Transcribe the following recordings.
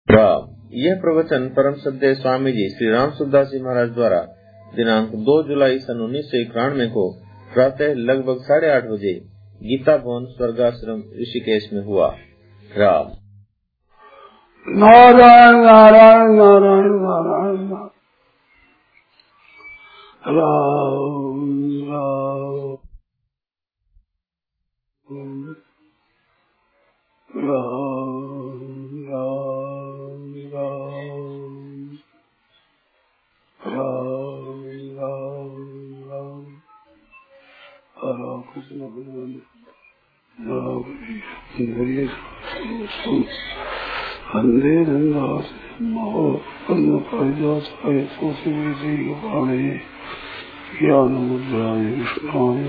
यह प्रवचन परम श्रद्धेय स्वामी जी श्री राम सुखदास जी महाराज द्वारा दिनांक 2 जुलाई सन 1991 को प्रातः लगभग 8:30 बजे गीता भवन स्वर्गाश्रम ऋषिकेश में हुआ। राम नारायण नारायण नारायण नारायण राम राम वंदे रंगास ज्ञान मुद्राय कृष्णाय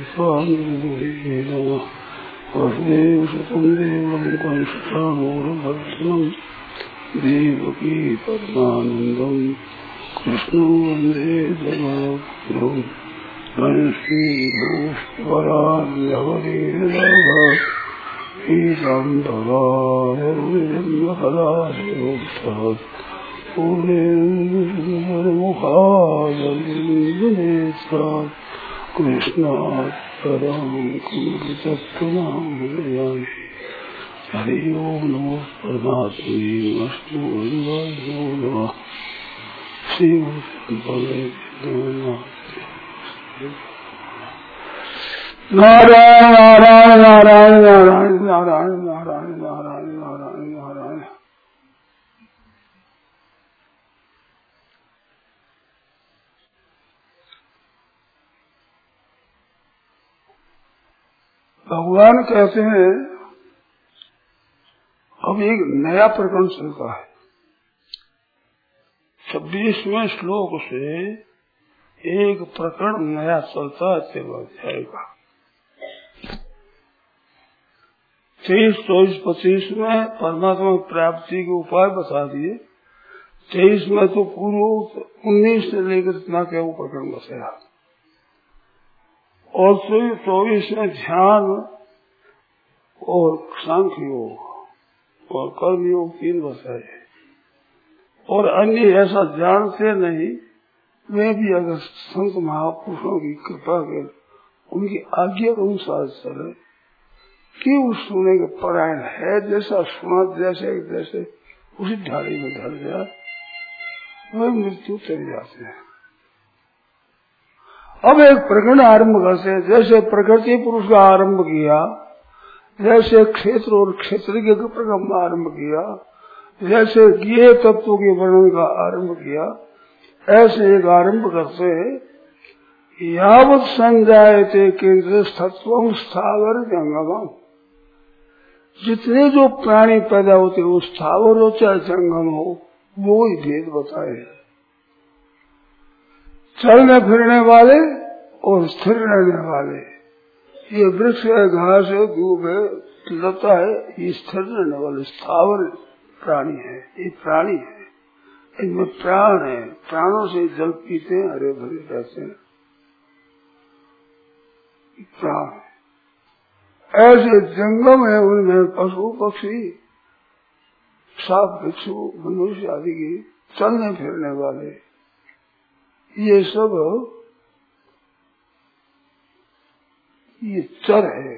वसुदेव सुतं देवं कंसचाणूरमर्दनं देवकी परमानन्दं कृष्णं वन्दे जगद्गुरुं हरि ओम नमो परमात्मे श्री नारायण नारायण नारायण नारायण नारायण नारायण नारायण नारायण नारायण। भगवान कहते हैं अब एक नया प्रकरण चलता है। 26वें श्लोक से एक प्रकरण नया चलता है 13 अध्याय का। 23, 24, 25 में परमात्मा प्राप्ति के उपाय बता दिए। 23 में तो पूर्व 19 से लेकर इतना क्या वो प्रकरण बताया और 24 में ध्यान और सांख्य योग और कर्म योग 3 बताए और अन्य ऐसा जानते नहीं वे भी अगर संत महापुरुषों की कृपा कर उनकी आज्ञा के अनुसार चले कि उस सुने के परायण है जैसा सुना जैसे जैसे उसी ढाली में ढल गया वह मृत्यु चले जाते हैं। अब एक प्रकरण आरंभ करते हैं। जैसे प्रकृति पुरुष का आरंभ किया, जैसे क्षेत्र और क्षेत्रीय का प्रकरण आरंभ किया, जैसे ज्ञेय तत्व के वर्णन का आरंभ किया, ऐसे एक आरंभ करते यावत संजायते केंद्र तत्व स्थावर जंगम। जितने जो प्राणी पैदा होते वो स्थावर हो चाहे जंगम हो वो ही भेद बताए। चलने फिरने वाले और स्थिर रहने वाले, ये वृक्ष है, घास है, धूप है, लता है, ये स्थिर रहने वाले स्थावर प्राणी है। ये प्राणी है, इनमें प्राण है, प्राणों से जल पीते हैं, हरे भरे रहते हैं, प्राण है। ऐसे जंगम है उनमें पशु पक्षी सांप भिक्षु मनुष्य आदि की चलने फिरने वाले, ये सब ये चर है,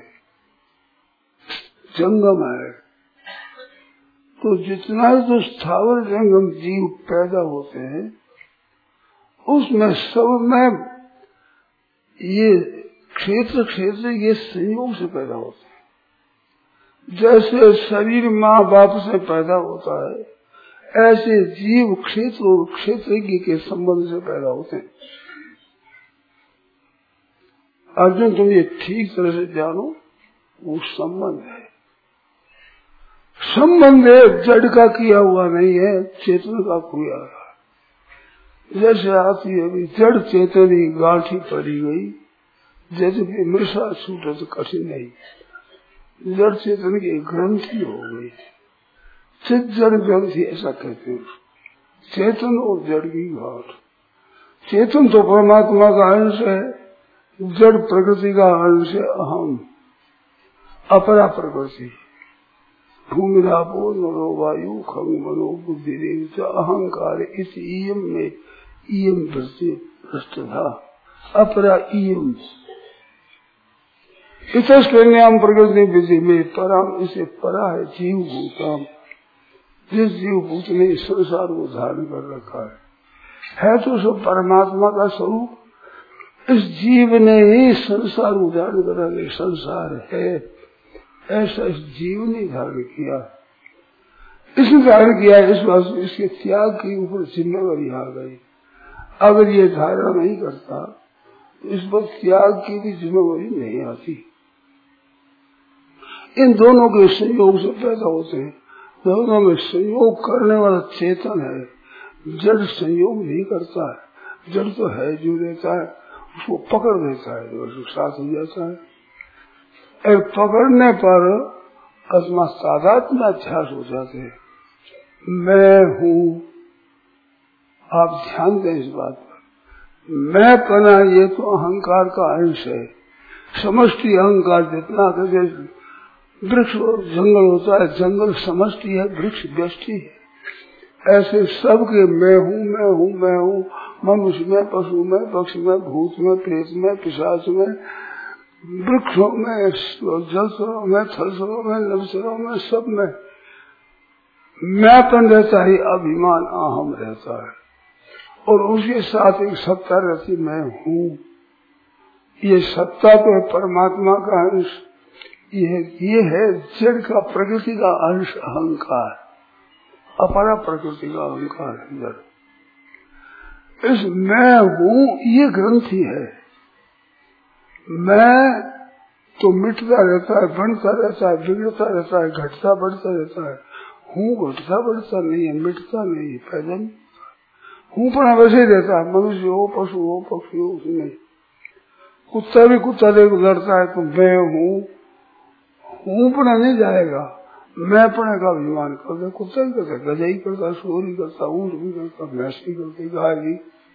जंगम है। तो जितना जो स्थावर जंगम जीव पैदा होते हैं उसमें सब में ये क्षेत्र ये संयोग से पैदा होते हैं। जैसे शरीर माँ बाप से पैदा होता है ऐसे जीव क्षेत्र और क्षेत्रज्ञ के संबंध से पैदा होते हैं। अर्जुन तुम ये ठीक तरह से जानो वो संबंध है। संबंध जड़ का किया हुआ नहीं है, चेतन का किया। जैसे आती है जड़ चेतनी गांठी पड़ी गई, जैसे कि मृषा छूटे तो कठिन नहीं, जड़ चेतन की ग्रंथि हो गई। चित जड़ ग्रंथि ऐसा कहते हैं। चेतन और जड़ की गांठ। चेतन तो परमात्मा का अंश है, जड़ प्रकृति का अंश है, अहम अपरा प्रकृति। भूमिरापो नरो वायु खंग मनो बुद्धि देव अहंकार इस इयम में इयम वृत्ति था अपरा इयम इतस्कन्याम प्रकृति विधि में परम इसे परा है जीव भूतम। जिस जीव भूत ने संसार को धारण कर रखा है तो सब परमात्मा का स्वरूप। इस जीव ने ही संसार को धारण कर रखा, संसार है ऐसा इस जीव ने धारण किया। इसने धारण किया, इस बात इसके त्याग के ऊपर जिम्मेवारी आ गई। अगर ये धारण नहीं करता तो इस पर त्याग की भी जिम्मेवारी नहीं आती। इन दोनों के संयोग से पैदा होते हैं। दोनों में संयोग करने वाला चेतन है, जड़ संयोग नहीं करता है। जड़ तो है जो रहता है उसको पकड़ देता है, जो साथ हो जाता है। और पकड़ने पर आत्मा तादात्म्य अध्यास हो जाते हैं। मैं हूँ, आप ध्यान दें इस बात पर। मैं पना ये तो अहंकार का अंश है। समष्टि अहंकार जितना जैसे वृक्ष और जंगल होता है, जंगल समष्टि है, वृक्ष व्यष्टि है। ऐसे सबके मैं हूँ मैं हूँ मैं हूँ, मनुष्य में, पशु में, पक्षी में, भूत में, प्रेत में, पिशाच में, वृक्षों में, जलचरों में, थलचरों में, नभचरों में, सब में मैंपन रहता है, अभिमान अहम रहता है। और उसके साथ एक सत्ता रहती, मैं हूँ। ये सत्ता तो है परमात्मा का अंश। ये है जड़ का प्रकृति का अंश अहंकार, अपरा प्रकृति का अहंकार है जड़। इस मैं हूँ ये ग्रंथि है। मैं तो मिटता रहता है, बनता रहता है, बिगड़ता रहता है, घटता बढ़ता रहता है। हूँ घटता बढ़ता नहीं है, मिटता नहीं है, पैदा नहीं। हूँ पर वैसे ही रहता है, मनुष्य हो, पशु हो, पक्षी हो, नहीं। कुत्ता भी कुत्ता देख लड़ता है तो मैं हूँ, हूँ पना नहीं जाएगा, मैं पने का अभिमान करता। कुत्ता ही करता, गजा ही करता, शोर ही करता, ऊंट भी करता, भैंस भी करती, गाय भी,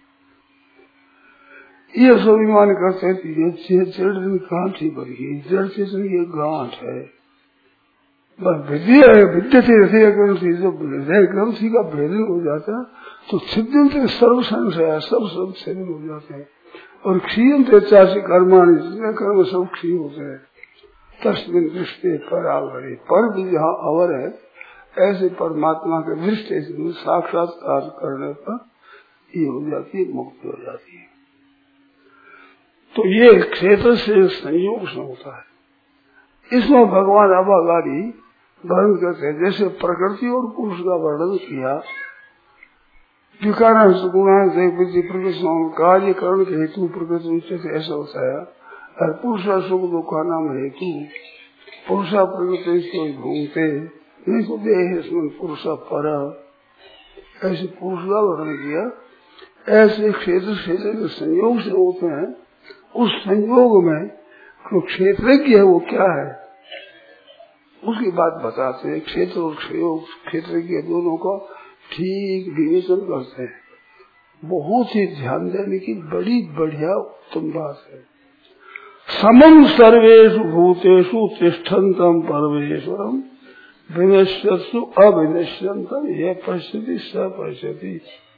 ये सब अभिमान करते हैं। ये जड़ गांठ ही बन गई, जड़ चेतन की गांठ है। बस विद्या है, विद्या से हृदय ग्रंथि, जब हृदय ग्रंथि का भेदन हो जाता है तो छिद्दन से सर्व संशय सब छेदन हो जाते हैं। और क्षीण से चाची कर्माणी, जितने कर्म सब क्षीण होते हैं। तस्मिन दृष्टि पर आवरे, पर भी जहाँ अवर है, ऐसे परमात्मा के दृष्टि से साक्षात्कार करने पर ये हो जाती है, मुक्ति हो जाती है। तो ये क्षेत्र से संयोग से होता है। इसमें भगवान अबागारी वर्णन करते हैं। जैसे प्रकृति और पुरुष का वर्णन किया, विकार गुणा कार्य करण के हेतु प्रकृति से ऐसा होता है। और पुरुषा सुख दुखा नाम हेतु पुरुषा प्रकृति घूमते नहीं तो देह पुरुषा पर, ऐसे पुरुष का वर्णन किया। ऐसे क्षेत्र के संयोग से होते हैं। उस संयोग में जो क्षेत्रज्ञ है वो क्या है उसकी बात बताते हैं। क्षेत्र और क्षेत्रज्ञ दोनों का ठीक विवेचन करते हैं। बहुत ही ध्यान देने की बड़ी बढ़िया उत्तम बात है। समम सर्वेषु भूतेषु तिष्ठन्तम परमेश्वरम विनश्यत्सु अविनश्यन्तम ये पश्यति स पश्यति।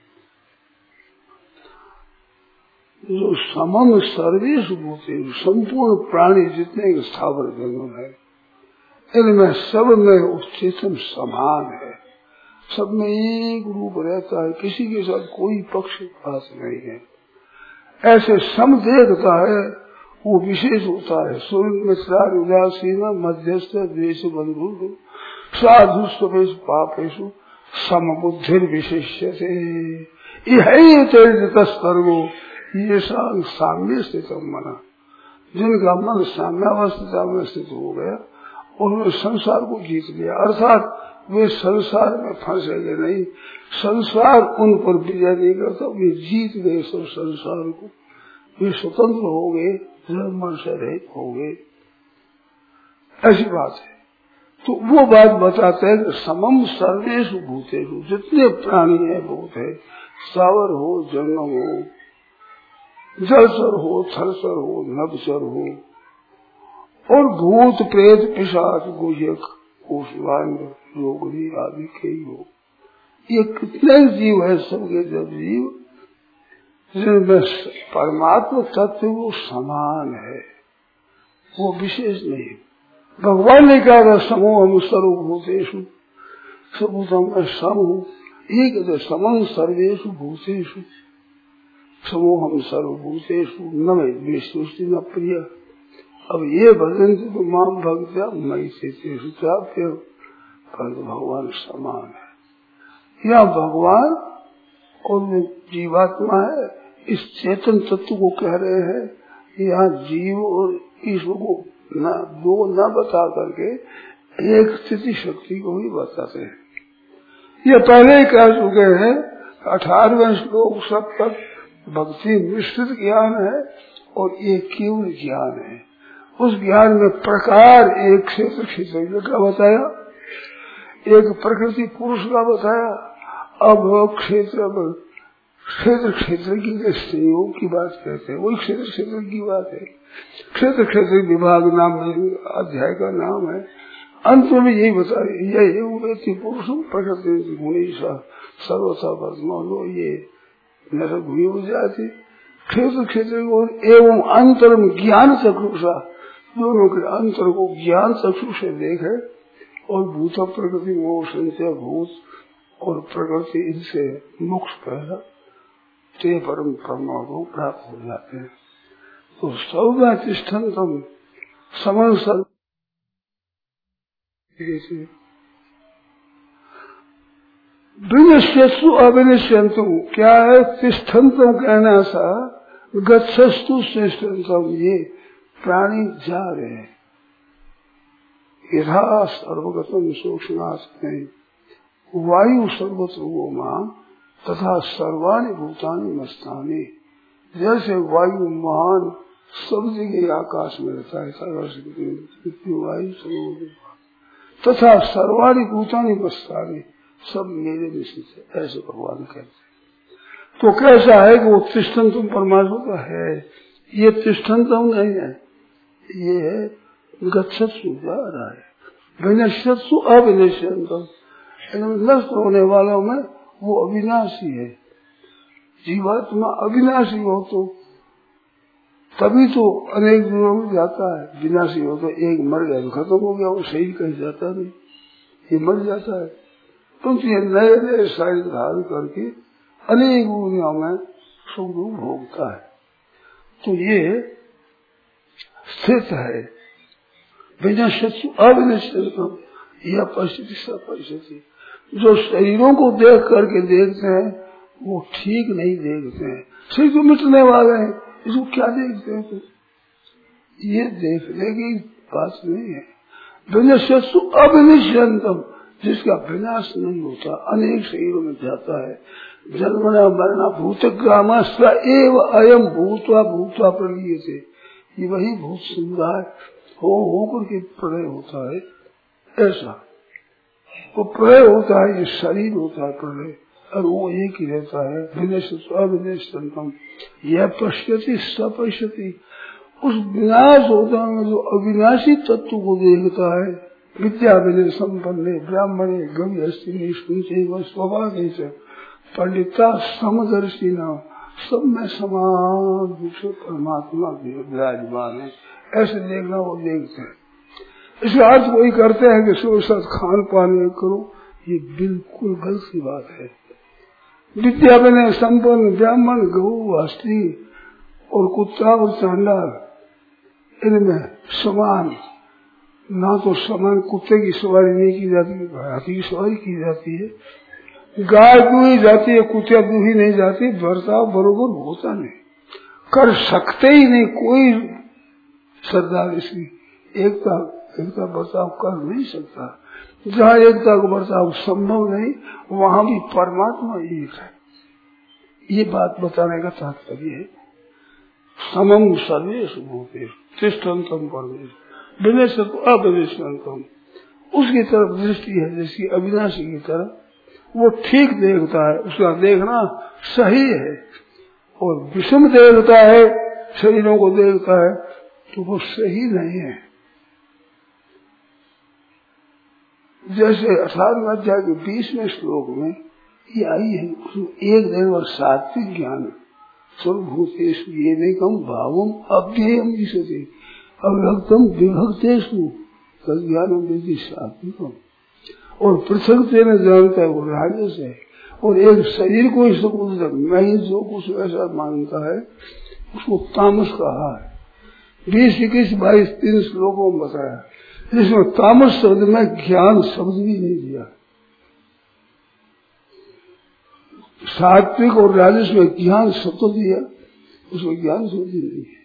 जो समम सर्वेषु भूतेषु, संपूर्ण प्राणी जितने स्थावर जंगम है, इनमें सब में उच्चतम समान है। सब में एक रूप रहता है, किसी के साथ कोई पक्षपात नहीं है। ऐसे सम देखता है, वो विशेष होता है। सूर्य में सार उदासीन मध्यस्थ द्वेष बंधु साधु स्वपेश पापेशु समबुद्धि विशेष्य से यही तस्तर्गो ये साम्य स्थित मना। जिनका मन साम्यावस्था में स्थित हो गया उन्होंने संसार को जीत लिया, अर्थात वे संसार में फंसेंगे नहीं। संसार उन पर विजय नहीं करता, वे जीत गए सब संसार को। वे स्वतंत्र हो गए, मन से रहित हो गए, ऐसी बात है। तो वो बात बताते हैं कि समम सर्वेषु भूतेषु, जितने प्राणी है भूत है, सावर हो, जंगम हो, जलचर हो, थलचर हो, नभचर हो, और भूत प्रेत पिशाच गुह्यक ऊष्मान रोगनी आदि के योग। ये कितने जीव है सबके जब जीव जिनमें परमात्मा तत्व वो समान है, वो विशेष नहीं। भगवान ने कहा समूह हम सर्वभूतेषु सबूतम में सम हूँ, ये कहते समम सर्वेषु भूतेषु समूहम सर्वभूतेषु न मैं द्वेष्टि न प्रिय। अब ये भजन तो माम भक्त्या मई से प्राप्य, परंतु भगवान समान है। यह भगवान और जीवात्मा है, इस चेतन तत्व को कह रहे हैं। यहाँ जीव और ईश्वर को दो न बता करके एक स्थिति शक्ति को ही बताते हैं। ये पहले ही कह चुके हैं। 18वें श्लोक सब तक भक्ति मिश्रित ज्ञान है और ये केवल ज्ञान है। उस ज्ञान में प्रकार एक क्षेत्र क्षेत्र का बताया, एक प्रकृति पुरुष का बताया। अब क्षेत्र क्षेत्र की संयोग की बात कहते हैं, वही क्षेत्र क्षेत्र की बात है। क्षेत्र क्षेत्र विभाग नाम अध्याय का नाम है। अंत में यही बताया, यही पुरुष प्रकृति गुणीशा सर्वथा वर्तमान, ये नरक हुई हो जाती। क्षेत्र क्षेत्र एवं अंतरम ज्ञान चक्षुषा, दोनों के अंतर को ज्ञान चक्षु से देखे और भूत प्रकृति मोह संचय भूत और प्रकृति इनसे मोक्ष पहला ते परम ब्रह्म को प्राप्त हो जाते हैं। तो सौव्यातिष्ठन्तम समन सर्व विनिश्यस्तु अविनिश्यन्तम, क्या है तिष्ठन्तम कहना सा गच्छस्तु श्रेष्ठन्तम, ये प्राणी जा रहे हैं। यथा सर्वगतम सूक्ष्म वायु सर्वतो मां तथा सर्वाणि भूतानि मस्तानि, जैसे वायु महान सब जगह आकाश में रहता है, वायु तथा सर्वाणि भूतानि मस्तानि, सब मेरे में स्थित है, ऐसे भगवान कहते हैं। तो कैसा है कि वो तिष्ठन्तम परमात्मा का है, ये तिष्ठन्तम नहीं है, ये है गच्छत्सु जा रहा है। विनश्यत्सु अविनश्यन्तम, नष्ट होने वालों में वो अविनाशी है। जीवात्मा अविनाशी हो तो तभी तो अनेक दिनों में जाता है। विनाशी हो तो एक मर गया तो खत्म हो गया, वो शरीर कहीं जाता नहीं, ये मर जाता है। तुम ये नए नए शरीर धारण करके अनेक दुनिया में सुख दुख भोगता है। तो ये स्थित है। विनश्यत्सु अविनश्यन्तम यह परिस्थिति सब परिस्थिति। जो शरीरों को देख करके देखते हैं वो ठीक नहीं देखते हैं। शरीर तो मिटने वाले हैं, इसको क्या देखते हैं? तो ये देखने की बात नहीं है। विनश्यत्सु अविनश्यन्तम, जिसका विनाश नहीं होता, अनेक शरीरों में जाता है। जन्मना मरना भूतग्रामा स एव अयम भूत्वा भूत्वा प्रलीयते, ये वही भूत सुंदर हो करके प्रलय होता है। ऐसा वो प्रलय होता है, ये शरीर होता है प्रलय, और वो एक ही रहता है। अविनश्यन्तम यह पश्यति सपश्यति, उस विनाश होता है जो अविनाशी तत्व को देखता है। विद्या विनय संपन्ने ब्राह्मणे गवि अस्ति स्वभाव से पंडिता समदर्शी न, सब में समान रूप से परमात्मा विराजमान है, ऐसे देखना वो देखते हैं। इसके अर्थ वही करते हैं कि सुबह साथ खान पान करो, ये बिल्कुल गलत की बात है। विद्या विनय संपन्न ब्राह्मण गौ हस्ती और कुत्ता और चांडाल, इनमें समान ना तो समान कुत्ते की सवारी नहीं की जाती, हाथी की सवारी की जाती है। गाय दुही जाती है, कुत्ता दुही नहीं जाती। बर्ताव बरोबर होता नहीं, कर सकते ही नहीं कोई सरदार इसकी एकता बर्ताव कर नहीं सकता। जहाँ एकता का बर्ताव संभव नहीं, वहाँ भी परमात्मा एक है। ये बात बताने का तात्पर्य है। समम सर्वेषु भूतेषु तिष्ठन्तम परमेश्वर विनश्यतु अविनश्यन्तम, उसकी तरफ दृष्टि है जैसी अविनाशी की तरफ, वो ठीक देखता है, उसका देखना सही है। और विषम देखता है, शरीरों को देखता है, तो वो सही नहीं है। जैसे 18वें अध्याय के 20वें श्लोक में ये आई है, उसमें एक दिन और सात्विक ज्ञान सर्वभूतेश ये नहीं कम भावम अव्ययम ईशते अव्यक्तम विभक्तेषु तज्ञानम विधि सात्विकम, और पृथक तेने जानता है वो राजस है, और एक शरीर को इस मैं ही जो कुछ ऐसा मानता है उसको तामस कहा है। 20, 21, 22, 3 श्लोकों में बताया, जिसमें तामस शब्द में ज्ञान शब्द भी नहीं दिया। सात्विक और राजस में ज्ञान शब्द दिया, उसमें ज्ञान शब्द नहीं है।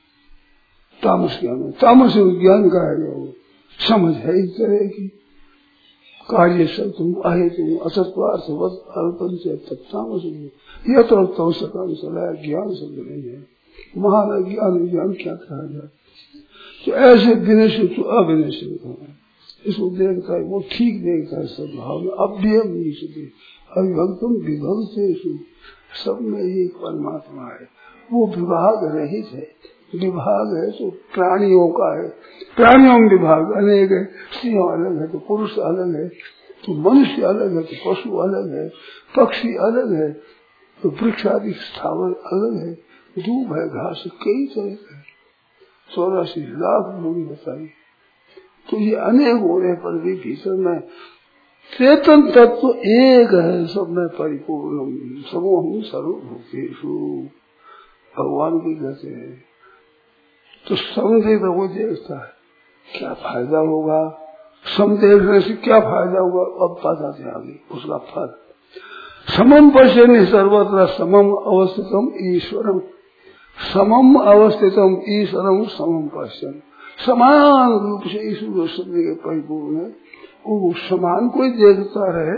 तामस ज्ञान, तामस ज्ञान का है वो समझ है इस तरह की कार्य सब तुम आए तुम असत्वार्थ अल्पन से तामस, यह तो सकाम सलाह ज्ञान शब्द नहीं है। महान ज्ञान ज्ञान क्या कहा जाए, तो ऐसे विनशित तो अविनशित है, इसको देखता है वो ठीक देखता है, सब भाव में अव्ययम नहीं सके अविभक्तम विभक्त सब में एक परमात्मा है, वो विभाग रहित है। विभाग है तो प्राणियों का है, प्राणियों में विभाग अनेक है, स्त्रियों अलग है तो पुरुष अलग है, तो मनुष्य अलग है तो पशु अलग है, पक्षी अलग है तो वृक्ष आदि स्थावर अलग है, दूब है घास कई तरह है, 84 लाख लोग बताइए। तो ये अनेक होने पर भी भीतर में चेतन तत्व एक है, सब में परिपूर्ण समूह सर्वभूतेषु भगवान भी कहते हैं। तो समझे तो वो देखता है क्या फायदा होगा, सम देखने से क्या फायदा होगा, अब बताते आगे उसका फल। समम पश्यन्ति सर्वत्र समम अवस्थितम ईश्वरम, समम अवस्थितम ईश्वरम समम पश्यन्, समान रूप से ईश्वर शब्द के परिपूर्ण है, वो समान कोई देखता रहे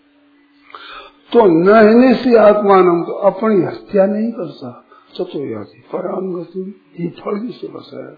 तो नहने से आत्मानम, तो अपनी हत्या नहीं करता, चतुर्याति परांगति ये फल जिसे बसाया,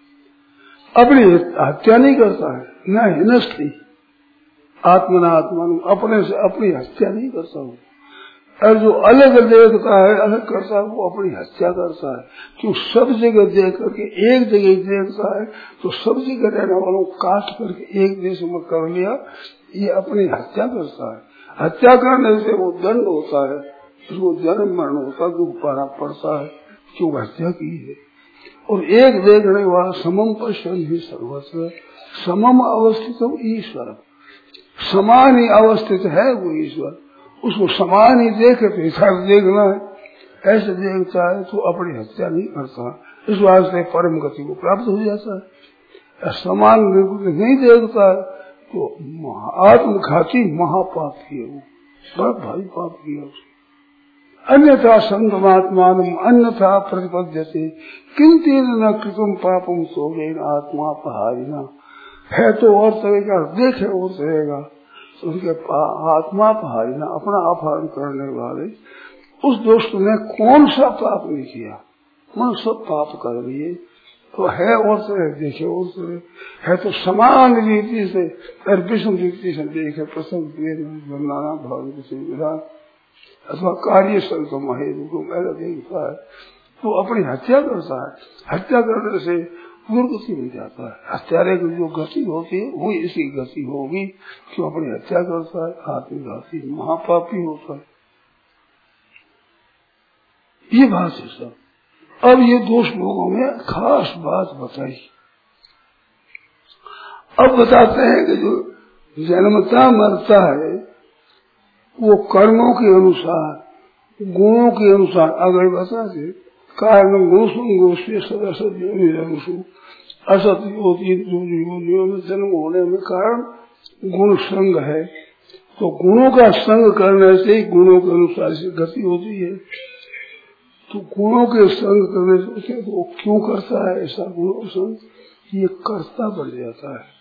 अपनी हत्या नहीं करता है, न हिनस्ती आत्मना आत्मान, अपने से अपनी हत्या नहीं करता हूँ। और जो अलग देखता है अलग करता है वो अपनी हत्या करता है, क्यों सब जगह देख करके एक जगह देखता है तो सब जगह रहने वालों को काट करके एक देश में कर लिया, ये अपनी हत्या करता है। हत्या करने से वो दंड होता है, उसको जन्म मरण होता है, दुख पाना पड़ता है क्यों हत्या की है। और एक देखने वाला समम पश्यन् ही सर्वत्र, समम अवस्थित ईश्वर, समान ही अवस्थित है वो ईश्वर, उसको समान ही देखे तो ऐसा देखना है, ऐसे देखता है तो अपनी हत्या नहीं करता, इस वास्ते परम गति को प्राप्त हो जाता है। समान नहीं देखता है तो आत्मघाती महापाप किया, वो बड़ा भारी पाप किया उसने। अन्यथा संगमात्मान अन्यथा प्रतिपद्यते किंतु न कृतम पापम सोगेन आत्मा पहाड़िना, है तो और तरीका देखे और रहेगा, उनके आत्मा पहाड़िना अपना अपहरण करने वाले उस दोस्त ने कौन सा पाप नहीं किया, मन सब पाप कर लिए, तो है और से देखे और से है तो समान रीति से विषम रीति से देखे प्रसंग नाना भाव विधान अथवा कार्य संत महेरु ऐसा देखता है तो अपनी हत्या करता है। हत्या करने से दुर्गति मिल जाता है, हत्यारे की जो गति होती है वो इसी गति होगी, क्यों अपनी हत्या करता है, आत्मघाती महापापी होता है। ये बात है सब। अब ये दो श्लोकों में खास बात बताई। अब बताते हैं कि जो जन्मता मरता है वो कर्मों के अनुसार गुणों के अनुसार आगे बताते, कारण गुण सदस्य असत योनियों में जन्म होने में कारण गुण संग है, तो गुणों का संग करने से ही गुणों के अनुसार से गति होती है। तो गुणों के संग करने से तो वो क्यों करता है ऐसा गुणों संग, ये कर्ता बन जाता है।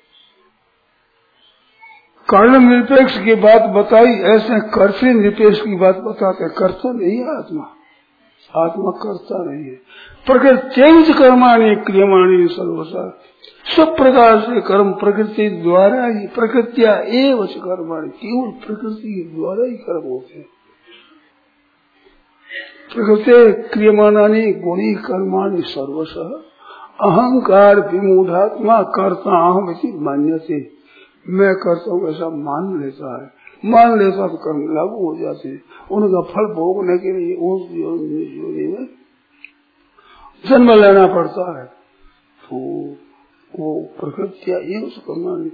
कर्ण निरपेक्ष की बात बताई, ऐसे कर्ता निरपेक्ष की बात बताते, कर्ता नहीं है आत्मा, आत्मा करता नहीं है। प्रकृति कर्माणि क्रियमाणि सर्वसा, सब प्रकार से कर्म प्रकृति द्वारा ही, प्रकृतिया एवं कर्माणि, केवल प्रकृति के द्वारा ही कर्म होते हैं। प्रकृति क्रियमाणानि गुणी कर्माणि सर्वशः अहंकार विमूढ़ात्मा कर्ता अहम इति मान्यते मैं करता हूँ ऐसा मान लेता है, मान लेता तो कर्म लागू हो जाते हैं। उनका फल भोगने के लिए उस योनि में जन्म लेना पड़ता है। तो वो प्रकृति ये उसको मान,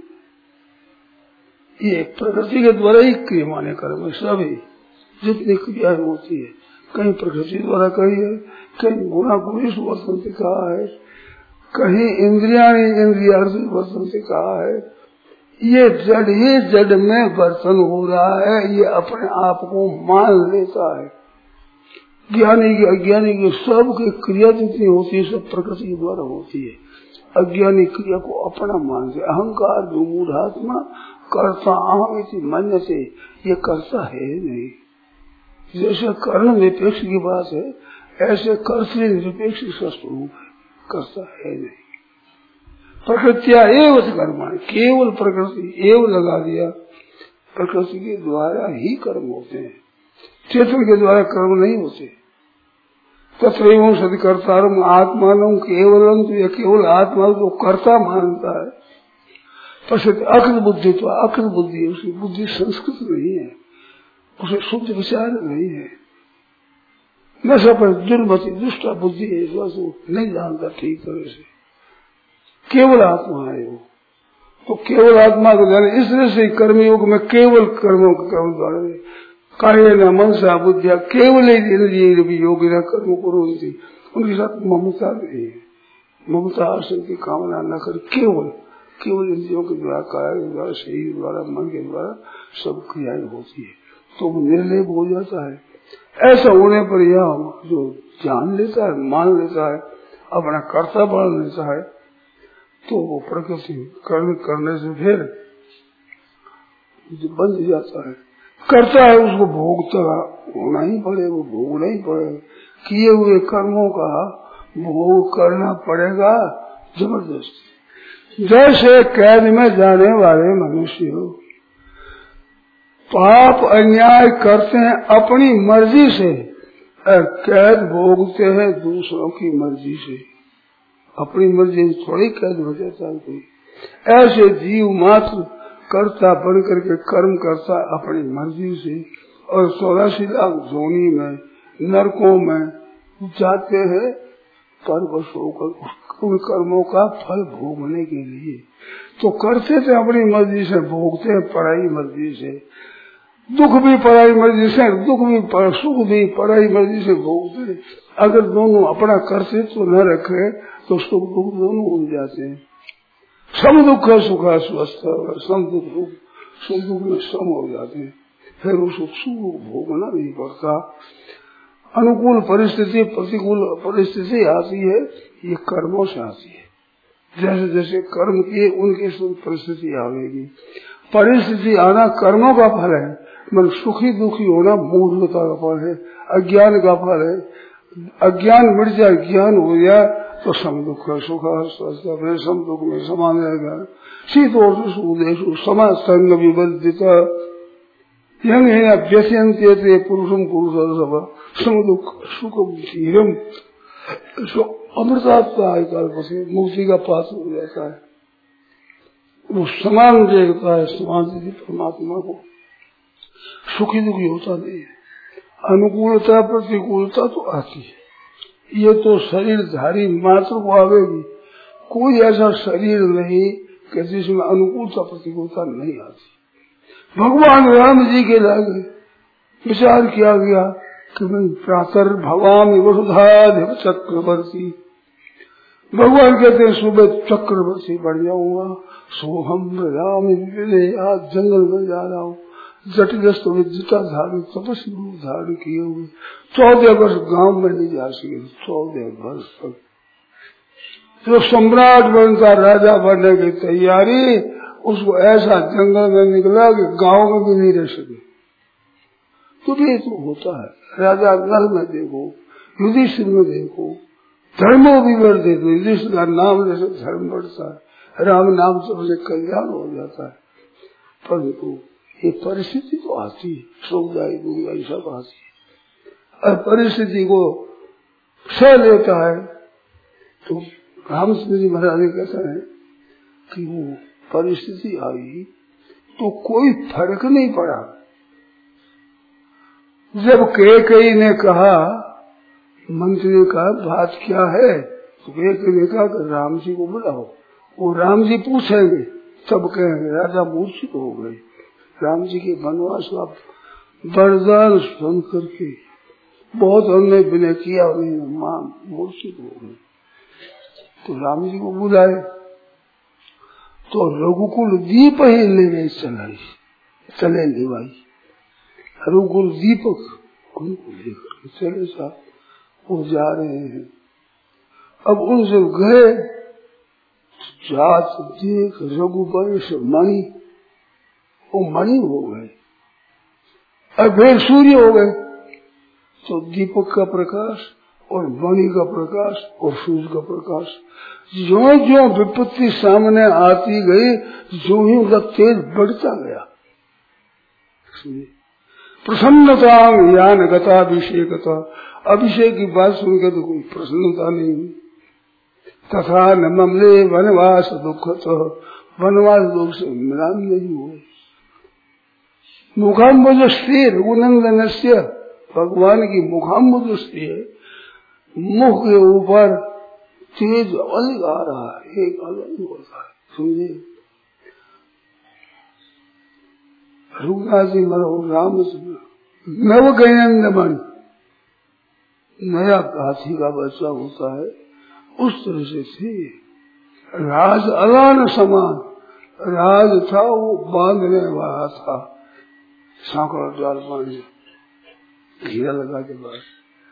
ये प्रकृति के द्वारा ही क्रिया माने कर्म सभी जितनी क्रियाएं होती है, कहीं प्रकृति द्वारा कही है, कहीं गुणा गुणी वर्तन से कहा है, कहीं इंद्रिया वर्तन से कहा है। ये जड़ ही जड़ में वर्तन हो रहा है, ये अपने आप को मान लेता है। ज्ञानी की अज्ञानी की सब की क्रिया जितनी होती है सब प्रकृति के द्वारा होती है। अज्ञानी क्रिया को अपना मानते, अहंकार जो मूढ़ात्मा कर्ता अहम इसी मन से ये करता है नहीं। जैसे कर्ण निरपेक्ष की बात है, ऐसे कर्तृ निरपेक्ष इसका स्वरूप है, करता है नहीं। प्रकृतिया एवं कर्माणि, केवल प्रकृति एवं लगा दिया, प्रकृति के द्वारा ही कर्म होते हैं, चेतन के द्वारा कर्म नहीं होते। तत्रैवं सदिकर्तारं आत्मानं केवलम, तो यह केवल आत्मा को कर्ता मानता है। पश्चित अकृत बुद्धि, तो अकृत बुद्धि, उसकी बुद्धि संस्कृत नहीं है, उसे शुद्ध विचार नहीं है, नशा पर दुर्मति दुष्टा बुद्धि है, नहीं जानता ठीक तरह से। केवल आत्मा है वो, तो केवल आत्मा को जाने, इसलिए से कर्मयोग में केवल कर्मों के कर्म द्वारा कार्य न मनसा बुद्धिया केवल योगी न कर्म करो, उनके साथ ममता नहीं है, ममता आसन की कामना न कर, केवल इंद्रियों के द्वारा, कार्य के द्वारा, शरीर द्वारा, मन के द्वारा सब क्रियाएं होती है, तो वो निर्लेप हो जाता है। ऐसा होने पर यह जो जान लेता है, मान लेता है, अपना कर्ता बन लेता है, तो वो प्रकृति कर्म करने से फिर बंध जाता है। करता है उसको भोगता होना ही पड़ेगा, वो भोगना ही पड़ेगा, किए हुए कर्मों का भोग करना पड़ेगा जबरदस्ती। जैसे कैद में जाने वाले मनुष्य पाप अन्याय करते हैं अपनी मर्जी से और कैद भोगते हैं दूसरों की मर्जी से, अपनी मर्जी से थोड़ी कैद हो जाता है कोई। ऐसे जीव मात्र कर्ता बन करके कर्म करता अपनी मर्जी से, और 84 लाख जोनी में नरकों में जाते हैं परवश होकर उन कर्मों का फल भोगने के लिए। तो करते थे अपनी मर्जी से, भोगते हैं पराई मर्जी से, दुख भी पराई मर्जी से, सुख भी पराई मर्जी से भोगते। अगर दोनों अपना करते तो न रखे तो सुख दुख दोनों हो जाते हैं। सम दुख सुख स्वस्थ, सम दुख सुख दुख में सम हो जाते हैं, फिर उसको सुख भोगना नहीं पड़ता। अनुकूल परिस्थिति प्रतिकूल परिस्थिति आती है, ये कर्मों से आती है। जैसे जैसे कर्म किए उनकी परिस्थिति आवेगी। परिस्थिति आना कर्मों का फल है, मन सुखी दुखी होना मूर्खता का फल है, अज्ञान का फल है। अज्ञान मिट जाए, ज्ञान हो जाए तो सम दुख सुख स्वस्थ में सम दुख में समान रहेगा। शीतोषु सम संग विवर्जिता यंग है व्यस्यन्ते पुरुषम पुरुष सम दुख सुखम धीरम, अमृतात्मा काल से मुक्ति का पात्र हो जाता है। वो समान देखता है, समान परमात्मा को, सुखी दुखी होता नहीं है। अनुकूलता प्रतिकूलता तो आती है, ये तो शरीरधारी मात्र को आवेगी। कोई ऐसा शरीर नहीं कि जिसमें अनुकूलता प्रतिकूलता नहीं आती। भगवान राम जी के लागे विचार किया गया कि मैं प्रातः भवामी वसुधाधिप चक्रवर्ती, भगवान कहते हैं सुबह चक्रवर्ती बन जाऊंगा। सोहम राम आज जंगल में जा रहा हूँ, जटिलस्त विद्युता धारण तपस्वी रूप धारण किए हुए 14 वर्ष गांव में नहीं जा सके। 14 वर्ष तक जो सम्राट बनता, राजा बनने की तैयारी, उसको ऐसा जंगल में निकला कि गांव में भी नहीं रह सके। तो ये तो होता है। राजा नल में देखो, युधिष्ठिर में देखो, धर्मो भी बढ़ते, तो युधिष्ठिर का नाम जैसे धर्म बढ़ता है, राम नाम सबसे कल्याण हो जाता है। परंतु ये परिस्थिति तो आती है, सुखदायी दुखदायी सब आती है, और परिस्थिति को सह लेता है। तो रामचंद्र जी महाराज कहते हैं कि वो परिस्थिति आई तो कोई फर्क नहीं पड़ा। जब कैकेयी ने कहा, मंत्री ने कहा बात क्या है, तो कैकेयी ने कहा कि राम जी को बुलाओ। वो राम जी पूछेंगे, तब कहेंगे राजा मूर्छित हो गए, राम जी के वनवास का वरदान सुन करके बहुत हमने विनय किया, उन्हें मां मूर्छित हो गई। तो राम जी को बुलाए तो रघुकुल दीप ही लेने चले भाई, रघुकुल दीपक उनको लेकर चले साहब, वो जा रहे हैं। अब उनसे गए, जात देख रघुवंश मणि, वो मणि हो गए, अब फिर सूर्य हो गए। तो दीपक का प्रकाश और मणि का प्रकाश और सूर्य का प्रकाश, जो जो विपत्ति सामने आती गई, जो ही उसका तेज बढ़ता गया। प्रसन्नता यान गताभिषेकता, अभिषेक की बात सुनकर तो कोई प्रसन्नता नहीं हुई। तथा न ममले वनवास दुख, वनवास दुख से मिलान नहीं हुए। मुखाम्बुजस्ते रघुनंदन से, भगवान की मुखाम्बुजस्ते, मुख के ऊपर तेज अलग आ रहा है, एक अलग होता है, समझे। रघुनाथ जी मरो राम नव गयंदमन, नया हाथी का बच्चा होता है, उस तरह से थी। राज अलान समान, राज था वो बांधने वाला था, सांकड़ जाल बांधे, घेरा लगा के बाद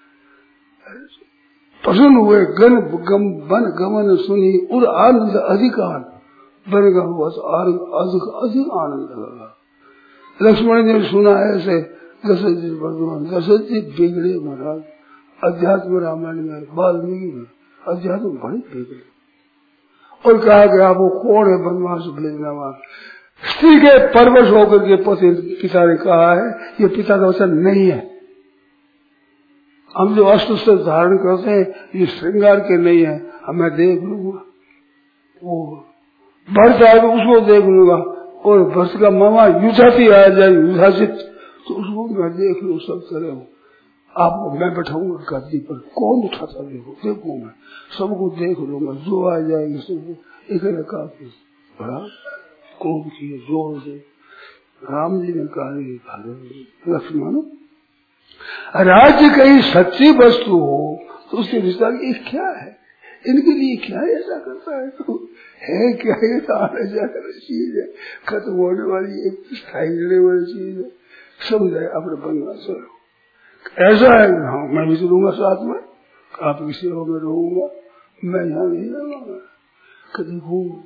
प्रसन्न हुए। वन गमन सुनी और आनंद अधिकार बन गया हुआ, अधिक आनंद लगा। लक्ष्मण ने सुना ऐसे, दशरथ जी वर्धमान, दशरथ जी बिगड़े महाराज, अध्यात्म रामायण में वाल्मीकि में अध्यात्म बड़े बिगड़े। और कहा कि आपको कौन है वनवास भेजना वहां, स्त्री के परवश होकर के पति पिता ने कहा है, ये पिता का वचन नहीं है। हम जो अस्त्र धारण करते हैं ये श्रृंगार के नहीं है, मैं देख लूंगा, वो भरत आए तो उसको देख लूंगा, और भरत का मामा युधाती आ जाए युधाजित, तो उसको मैं देख लू, सब करे हूँ। आपको मैं बैठाऊंगा गद्दी पर, कौन उठाता देखो मैं सबको देख लूंगा, जो आ जाएगी सबको एक काफी बड़ा क्रोध किए जोर से। राम जी ने कहा लक्ष्मण, राज्य कहीं सच्ची वस्तु हो तो उसके विस्तार ये क्या है, इनके लिए क्या ऐसा करता है, तो है क्या, ये तो आने जाने वाली चीज है, खत्म होने वाली एक स्थायी रहने वाली चीज है, समझाए अपने बनवा से ऐसा है। हाँ मैं भी चलूंगा साथ में, आपकी सेवा में रहूंगा, मैं यहाँ नहीं रहूंगा। कभी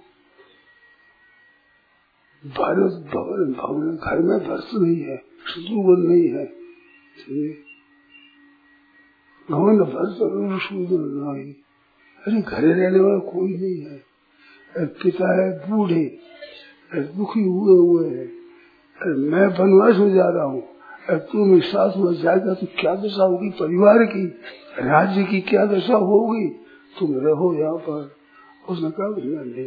भारत भवन घर में भर्त नहीं है, शत्रुघ्न नहीं है, भवन भर्त शत्रुघ्न नहीं, अरे घरे रहने वाला कोई नहीं है, पिता है बूढ़े, दुखी हुए हैं, मैं वनवास में जा रहा हूँ, तुम इस साथ में जाएगा तो क्या दशा होगी परिवार की, राज्य की क्या दशा होगी, तुम रहो यहाँ पर। उसने कहा नहीं,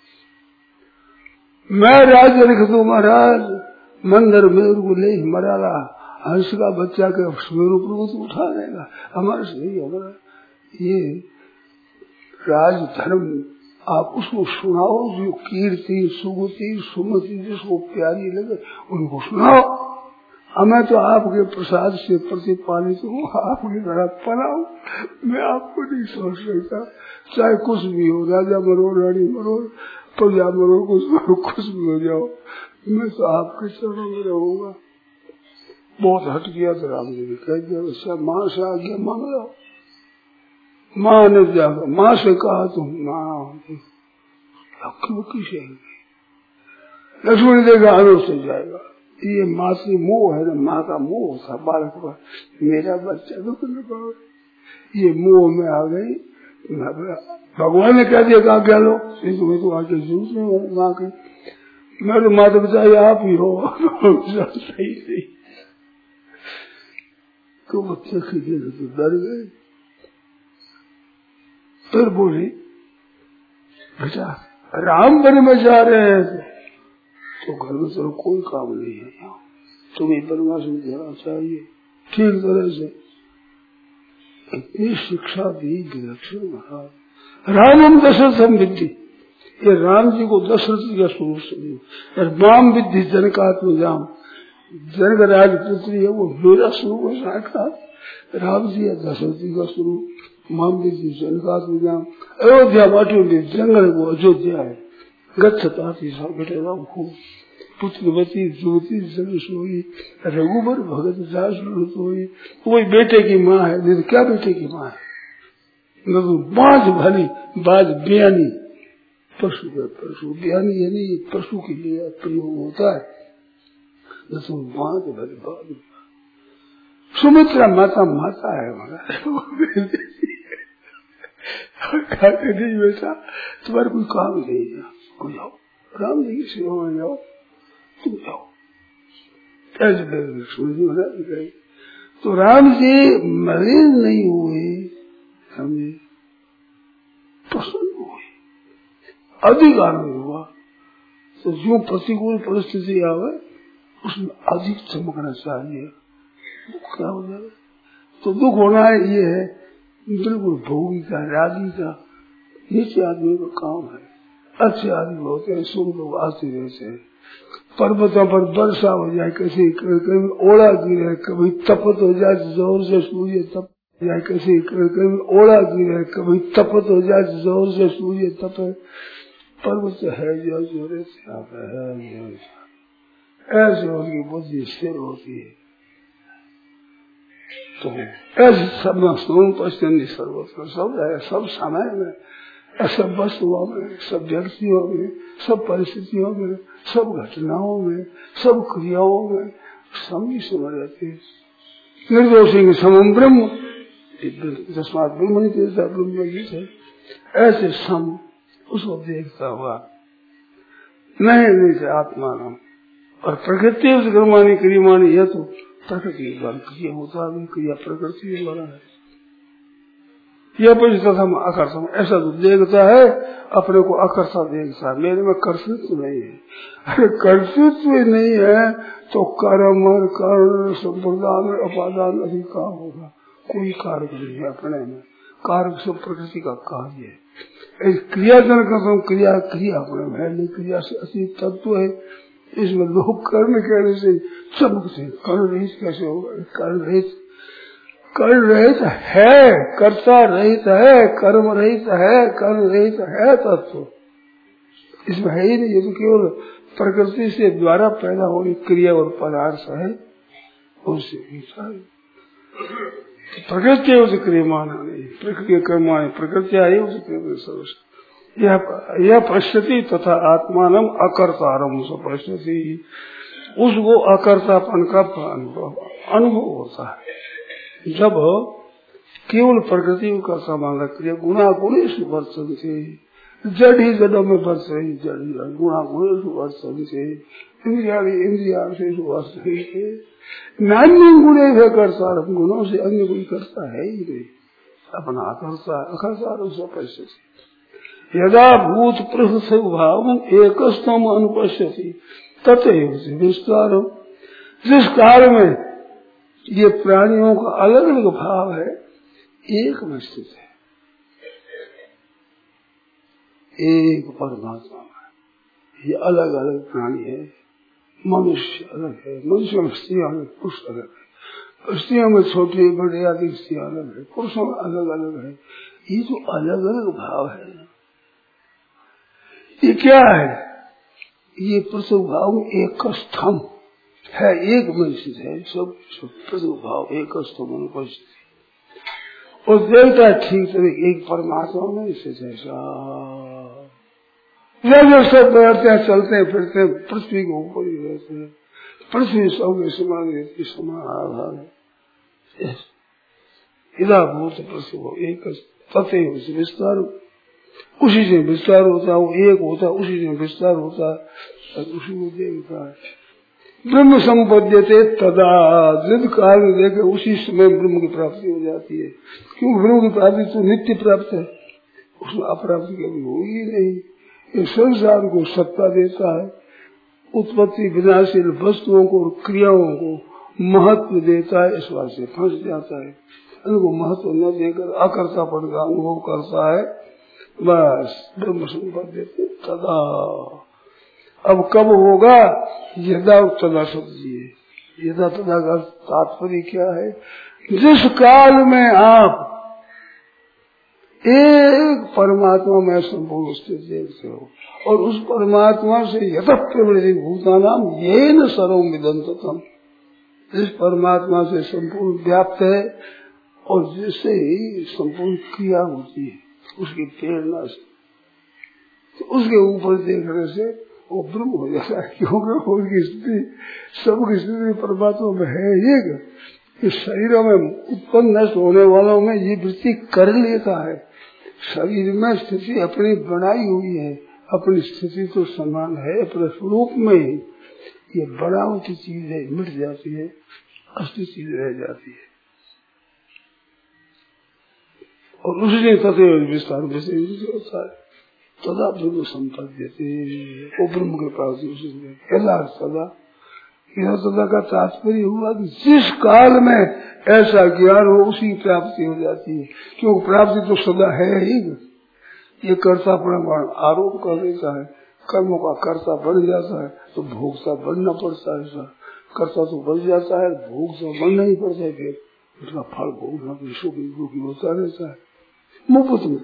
मैं राज्य लिख दू महाराज, मंदिर मेरे को ले मराला, हंस का बच्चा के मेरे ऊपर तो उठा लेगा, हमारे से नहीं, हमारा ये राज धर्म आप उसको सुनाओ, जो कीर्ति सुगति सुमति जिसको प्यारी लगे उनको सुनाओ। हमें तो आपके प्रसाद से प्रतिपालित हूँ, आपकी तरह पलाऊ, मैं आपको नहीं सोच सकता, चाहे कुछ भी हो, राजा मरो रानी मरो प्रजा मरो, कुछ भी हो जाओ, मैं तो आपके चरणों में रहूंगा। बहुत हट गया तो राम जी ने कह दिया, माँ से आज्ञा मांग लो। माँ ने जाकर माँ से कहा, तुम माँ किसे लक्ष्मण देगा अनुर से जाएगा, ये माँ से मोह है ना, माँ का मोह था बालक पर, मेरा बच्चा तो कर, ये मोह में आ गई। भगवान ने कह दिया आज्ञा लो, तुम्हें तो आगे जरूरत नहीं माँ की, मैं तो माता पिता आप ही हो, सही सही। तो बच्चे खींचे तो डर गए, फिर बोले बेटा राम वन में जा रहे हैं, तो घर में चलो कोई काम नहीं है, यहाँ तुम्हें बनवास में देना चाहिए ठीक तरह से। इतनी शिक्षा दी विलक्षण महाराज। रामम दशरथम विद्धि, ये राम जी को दशरथ जी का स्वरूप समझो। राम विद्धि जनकात्मजाम, जनक राज पुत्री है वो मेरा स्वरूप है साक्षात। राम जी है दशरथ जी का स्वरूप। माम विद्धि जनकात्मजाम, अयोध्या माटी जंगल वो अयोध्या है। गच्छताति बेटे राम खूब पुत्रवती ज्योति जन सोई, रघुबर भगत दास सोई। वही बेटे की माँ है। नहीं क्या बेटे की माँ है? बाज भली बाज बयानी, पशु है पशु बयानी यानी पशु के लिए प्रयोग होता है। बाज भली बाज। सुमित्रा माता माता है हमारा। नहीं बेटा तुम्हारा कोई काम नहीं है, हो जाओ राम जी की सेवा में जाओ, तुम जाओ। ऐसे तो राम जी मरीज नहीं हुए, हमें प्रसन्न हुए, अधिक आनंद हुआ। तो जो प्रतिकूल परिस्थिति आवे उसमें अधिक चमकना चाहिए। क्या हो जाएगा तो दुख होना है, ये है बिल्कुल भोगी का रागी का नीचे आदमी का काम है। अच्छे आदमी होते हैं, सुख लोग आते रहते हैं। पर्वतों पर वर्षा हो जाए, कभी ओला गिरे, कभी तपत हो जाए जोर से सूर्य तप जाए, कभी ओला गिरे, कभी तपत हो जाए जोर से सूर्य तप। पर्वत है जो जोरे से आता है, ऐसे उनकी बुद्धि स्थिर होती है। तो ऐसे सब पश्चिम सर्वत्र सब है, सब समय में, सब वस्तुओं में, सब व्यक्तियों में, सब परिस्थितियों में, सब घटनाओं में, सब क्रियाओं में समी समय रहते हैं। निर्दोषी समम ब्रह्म, तस्मात् ब्रह्मणि तेजसा ब्रह्म गीत है। ऐसे सम उसको देखता हुआ नहीं से आत्मा नाम और प्रकृति उस कर्मानी क्रियमानी, यह तो प्रकृति द्वारा क्रिया होता है, क्रिया प्रकृति द्वारा है। यह परिस्थिति अकर्षम, ऐसा तो देखता है अपने को अकर्षा देखता है, मेरे में कर्तृत्व नहीं है। अरे कर्तृत्व नहीं है तो कर्म और कर्ण संप्रदान और अपादान अधिक काम होगा। कोई कार्य नहीं है अपने में, कार्य सब प्रकृति का कार्य है। क्रिया जन क्रिया क्रिया अपने में है, नहीं क्रिया से अतीत तत्व है। इसमें लोग कर्म कहने से चमकते, कर्ण रहित कैसे होगा? कर्ण रहित है, कर्ता रहित है, कर्म रहित है, कर्ण रहित है तत्व, इसमें है ही नहीं। ये तो केवल प्रकृति से द्वारा पैदा होने क्रिया और पदार्थ है, उससे प्रकृति उसे क्रियमान नहीं, प्रकृति कर्माण प्रकृति आई उसे क्रिय सर्वस्व। यह पश्यति तथा आत्मानम अकर्तारम पश्यति, उसको अकर्तापन का अनुभव होता है। जब केवल प्रकृति का समान क्रिया गुणा गुणेश वर्षन से, जड़ ही जड़ों में वर्ष रही, जड़ गुणा गुणेश वर्षन से, इंद्रिया से वर्ष रही है। नान्य गुणे है करता, गुणों से अन्य कोई करता है ही नहीं, अपना करता अकर्ता। यदा भूत प्रकृति भाव एकस्तम अनुपश्यति तथैव विस्तारम, जिस काल में ये प्राणियों का अलग अलग भाव है, एक में स्थित है, एक परमात्मा में। ये अलग अलग प्राणी है, मनुष्य अलग है, मनुष्य में स्त्रियों में पुरुष अलग है, स्त्रियों में छोटे बड़े आदि स्त्रियां अलग है, पुरुषों में अलग अलग है। ये जो अलग अलग भाव है ये क्या है? ये प्रसुभाव एक स्तंभ है, एक मनुष्य है, सब प्रसुभाव एक स्तंभ अनुपस्थित। और देखता है ठीक तरह एक परमात्मा में से जैसा जब सब बैठते हैं, चलते हैं, फिरते हैं, पृथ्वी के ऊपर ही रहते हैं, पृथ्वी सबके समान रहती, समान आधार है। इधर भूत प्रसुभाव एक तथैव विस्तार, उसी से विस्तार होता है, वो एक होता है, उसी से विस्तार होता है, उसी को देखता है। ब्रह्म संपद्यते तदा, जिद काल में देखे उसी समय ब्रह्म की प्राप्ति हो जाती है। क्योंकि ब्रह्म की प्राप्ति तो नित्य प्राप्त है, उसमें अप्राप्ति कभी होगी नहीं। ये संसार को सत्ता देता है, उत्पत्ति विनाशील वस्तुओं को और क्रियाओं को महत्व देता है, इस बात से फंस जाता है। उनको महत्व न देकर अकर्ता पद का अनुभव करता है, बस ब्रह्म संपद देते तदा। अब कब होगा? यदा तदा शब्द दिए। यदा तदा का तात्पर्य क्या है? जिस काल में आप एक परमात्मा में संपूर्ण स्थित देखते हो और उस परमात्मा से यतः प्रवृत्ति भूतानाम येन सर्वं विदन्तम्, जिस परमात्मा से संपूर्ण व्याप्त है और जिससे ही संपूर्ण क्रिया होती है, उसकी प्रेरणा से, तो उसके ऊपर देखने से वो ब्रह्म हो जाता है। क्योंकि उसकी स्थिति, सबकी स्थिति परमात्मा में है। ये शरीरों में उत्पन्न नष्ट होने वालों में ये वृत्ति कर लेता है। शरीर में स्थिति अपनी बनाई हुई है, अपनी स्थिति तो समान है, अपने स्वरूप में ही ये बनावटी चीज है, मिट जाती है, असली चीज रह जाती है। और उसने तथ्य विस्तार विषय होता है, तदा ब्रह्म संपद देते, वो ब्रह्म के पास सदा। यह सदा का तात्पर्य हुआ कि जिस काल में ऐसा ज्ञान हो उसी प्राप्ति हो जाती है। क्योंकि प्राप्ति तो सदा है ही। ये कर्ता आरोप कर देता है, कर्मों का कर्ता बढ़ जाता है तो भोगता बढ़ना पड़ता है। ऐसा कर्ता तो बढ़ जाता है, भोगता बढ़ना ही पड़ता है, फिर उसका फल भोगना दुखी होता रहता है। मुफ्त में,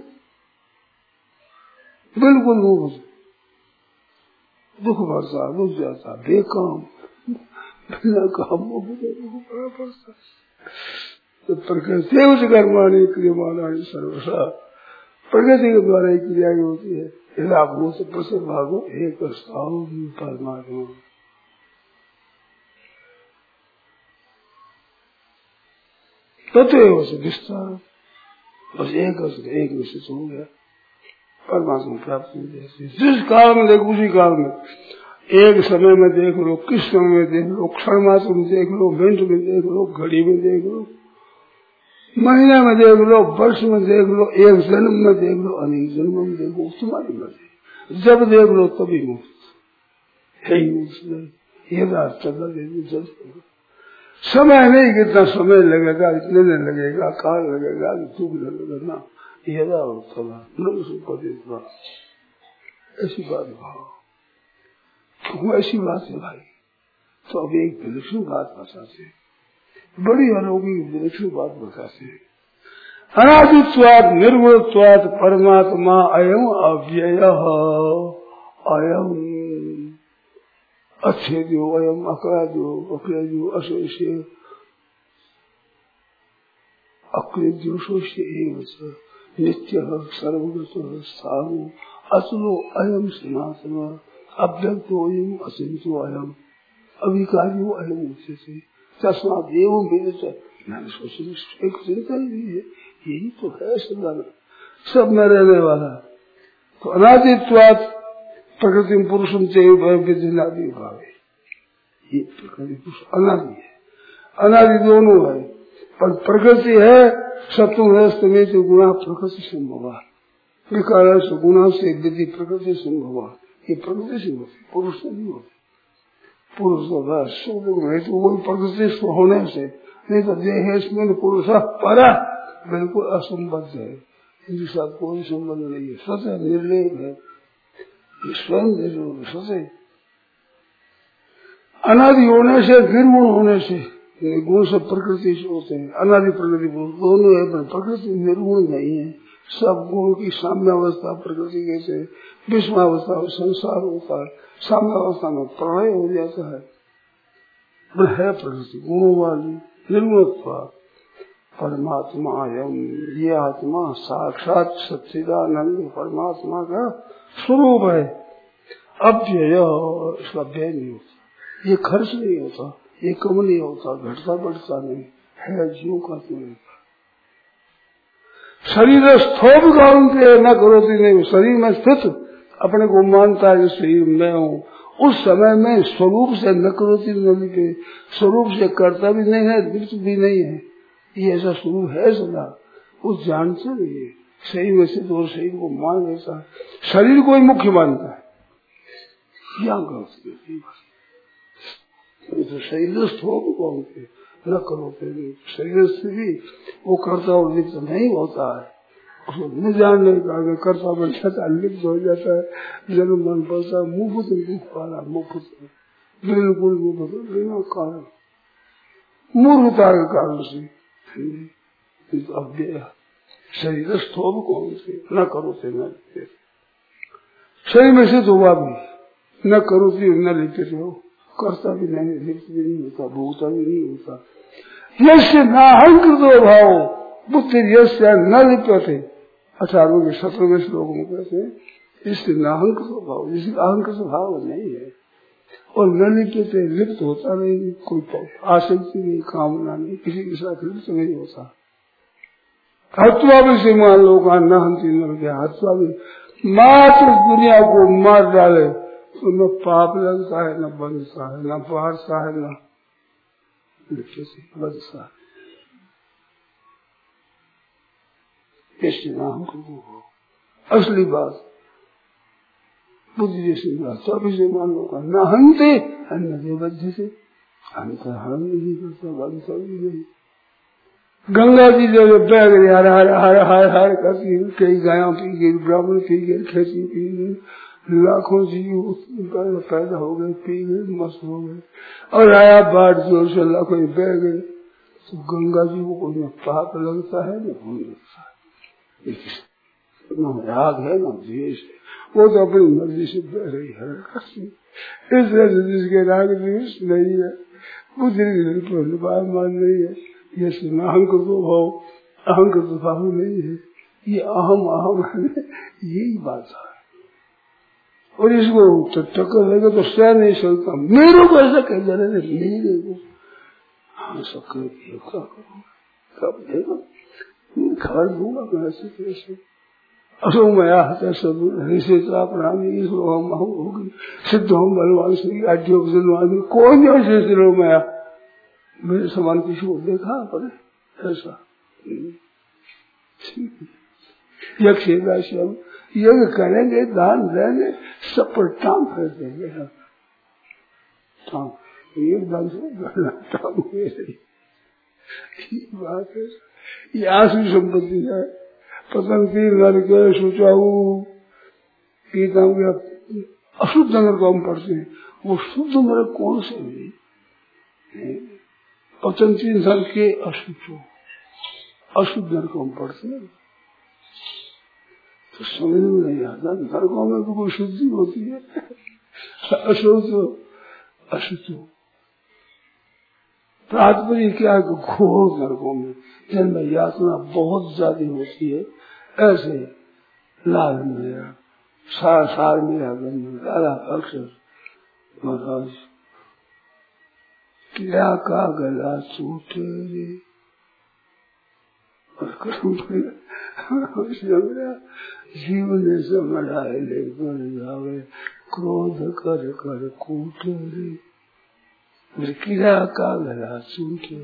बिल्कुल मुफ्त, दुख बढ़ता रुक जाता, बेकाम बिना काम बड़ा पड़ता। तो प्रकृति उस कर्माणी क्रियमाणानि सर्वसा, प्रकृति के द्वारा ही क्रिया होती है। लाभों से प्रसन्न भागो एक परमात्मा। तत्व से विस्तार, बस एक विशेष हो गया, परमात्मा प्राप्त हो जाती। जिस काल में देखो उसी काल में, एक समय में देख लो, किस समय में देख लो, क्षण मात्र में देख लो, मिनट में देख लो, घड़ी में देख लो, महीने में देख लो, वर्ष में देख लो, एक जन्म में देख लो, अनेक जन्मों में देखो, तुम्हारी मर्जी। जब देख लो तभी मुक्त है ही मुक्त। ये रात चला जब समय नहीं, कितना समय लगेगा, इतने दिन लगेगा, काल लगेगा, दुख लगेगा ना, ये ऐसी बात भाव। ऐसी बात है भाई। तो अब एक विलक्षण बात बताते हैं, बड़ी अलौकिक विलक्षण बात बताते हैं। अनादित्वात् निर्गुणत्वात् परमात्मा अयम अव्ययः, अयम अच्छेद्यो, अयम अकार्यो, अक्रियो, अशेष्य, अकृत्यो शोष्य एव नित्यः सर्वगतः स्थाणु अचलो अयम सनातन अव्यक्तो अयम अचिंतो अयम अविकार्यो अयम उच्यते तस्मात् एवं वेद। मैंने सोचा एक चिंता ही है, यही तो है सदा सब में रहने वाला। तो अनादित्वात् प्रकृति पुरुषम चैव विद्यादि भावे, ये प्रकृति पुरुष अनादि है, अनादि दोनों है। पर प्रकृति है सत्वम रजतमे तो गुणा प्रकृति संभव, विकार से गुणा से विधि प्रकृति संभव। ये प्रकृति से होती, पुरुष से नहीं होती। पुरुष तो बस तो वही प्रकृति होने से, नहीं तो देह इसमें पुरुष परा बिल्कुल असंबद्ध है, इनके साथ कोई संबंध नहीं है, सत्य निर्लेप है, स्वयं सत्य। अनादि होने से, निर्गुण होने से, गुण सब प्रकृति से होते हैं, अनादि प्रकृति दोनों है, पर प्रकृति निर्गुण नहीं है। सब गुण की साम्यावस्था प्रकृति कैसे, विषमावस्था में संसार होता है, साम्यावस्था में प्रलय हो जाता है। है प्रकृति गुणों वाली, निर्गुणत्वा परमात्मा एवं ये आत्मा साक्षात सच्चिदानंद परमात्मा का स्वरूप है। अव्यय, इसका व्यय नहीं होता, ये खर्च नहीं होता, ये कम नहीं होता, घटता बढ़ता नहीं है, जीव का नहीं। शरीर स्थोप गाउंटे न करोती नहीं, शरीर में स्थित अपने को मानता है शरीर में हूँ, उस समय में स्वरूप से न करोती नहीं के, स्वरूप से करता भी नहीं है, मृत्यु भी नहीं है, ये ऐसा स्वरूप है सदा, उस जानते नहीं है। शरीर में स्थित और शरीर को मान लेता है, शरीर को ही मुख्य मानता है, क्या करते तो शरीर हो कौन के न करो शरीर से भी वो कर्ता और लिप्त नहीं होता है, उसको न जानने का कर्ता बन जाता है, लिप्त हो जाता है, जन्म मन पड़ता है, मुफ्त दुख पाना, मुफ्त बिल्कुल मुफ्त बिना कारण मूर्खता के कारण से अव्यय शरीर स्थोभ कौन से न करो से न लिप्त, शरीर में से हुआ भी न करो से न लिप्त हो, करता भी नहीं, लिप्त भी नहीं होता, भोगता भी नहीं होता। यश नाहंकृतो भाव बुद्धि यश न लिप्यते 18वें के 17वें श्लोक में कहते हैं इससे नाहंकृतो भाव, जिससे अहंकृत भाव नहीं है और न लिप्यते लिप्त होता नहीं, कोई आसक्ति नहीं, कामना नहीं, किसी के साथ लिप्त नहीं होता। हत्वा भी से मान लो का न हंसी न गया, हत्वा भी मात्र दुनिया को मार डाले तो न पाप लगता है, न बंधता है, न बाढ़ता है, न बंधता है। कैसे नाम को असली बात बुद्धि जैसी बात चौबीस मान लो का न हंते अन्य देवध्य से अंत हरण नहीं करता, बंधता भी नहीं। गंगा जी जो बह गई हर हर हर हर हर करती, कई गायों पी गई, ब्राह्मण पी गए, खेती पी गई, लाखों जीव पैदा हो गए, पी गए, मस्त हो गए, और आया बाढ़ जोर से लाखों बह गए, तो गंगा जी को कोई न पाप लगता है न भूल लगता है, न राग है न द्वेष है, वो तो अपनी मर्जी से बह रही है करती। इस तरह से जिसके राग द्वेष नहीं है बुद्धि मान नहीं है, ये अहंकृत भाव, अहंकृत भाव नहीं है, ये अहम अहम है, यही बात है। और इसको टक्कर लगे तो सह नहीं सकता, मेरे को ऐसा कह जा रहे मेरे को हाँ सब क्या करूँ, कब देगा खबर दूंगा मैं ऐसे कैसे असो मया हता सब ऋषि प्राणी हम होगी सिद्ध हम बलवान श्री आड्यो बलवान कौन ऐसे सिरो मया मेरे समान किसी को देखा पर ऐसा यक्ष यज्ञ करेंगे, दान देंगे, सब पर टांग कर देंगे हम, एक दान से टांग बात है। ये आसुरी संपत्ति है, पतंग तीर घर के सोचाऊ गीता में अशुद्ध नगर को हम पढ़ते हैं, वो शुद्ध नगर कौन से है? पतंग नर के अशुद्ध अशुद्ध नगर को हम पढ़ते हैं तो समझ में नहीं आता, नरकों में तो कोई शुद्धि होती है, अशुद्ध अशुद्ध तात्पर्य क्या है? घोर नरकों में जिनमें यातना बहुत ज्यादा होती है, ऐसे लाल मेरा सार सार मेरा लाला अक्षर महाराज क्या का गला छूटे रे जीवन से मढ़ाए ले जावे क्रोध कर कर कूटे रे किला का गला छूटे।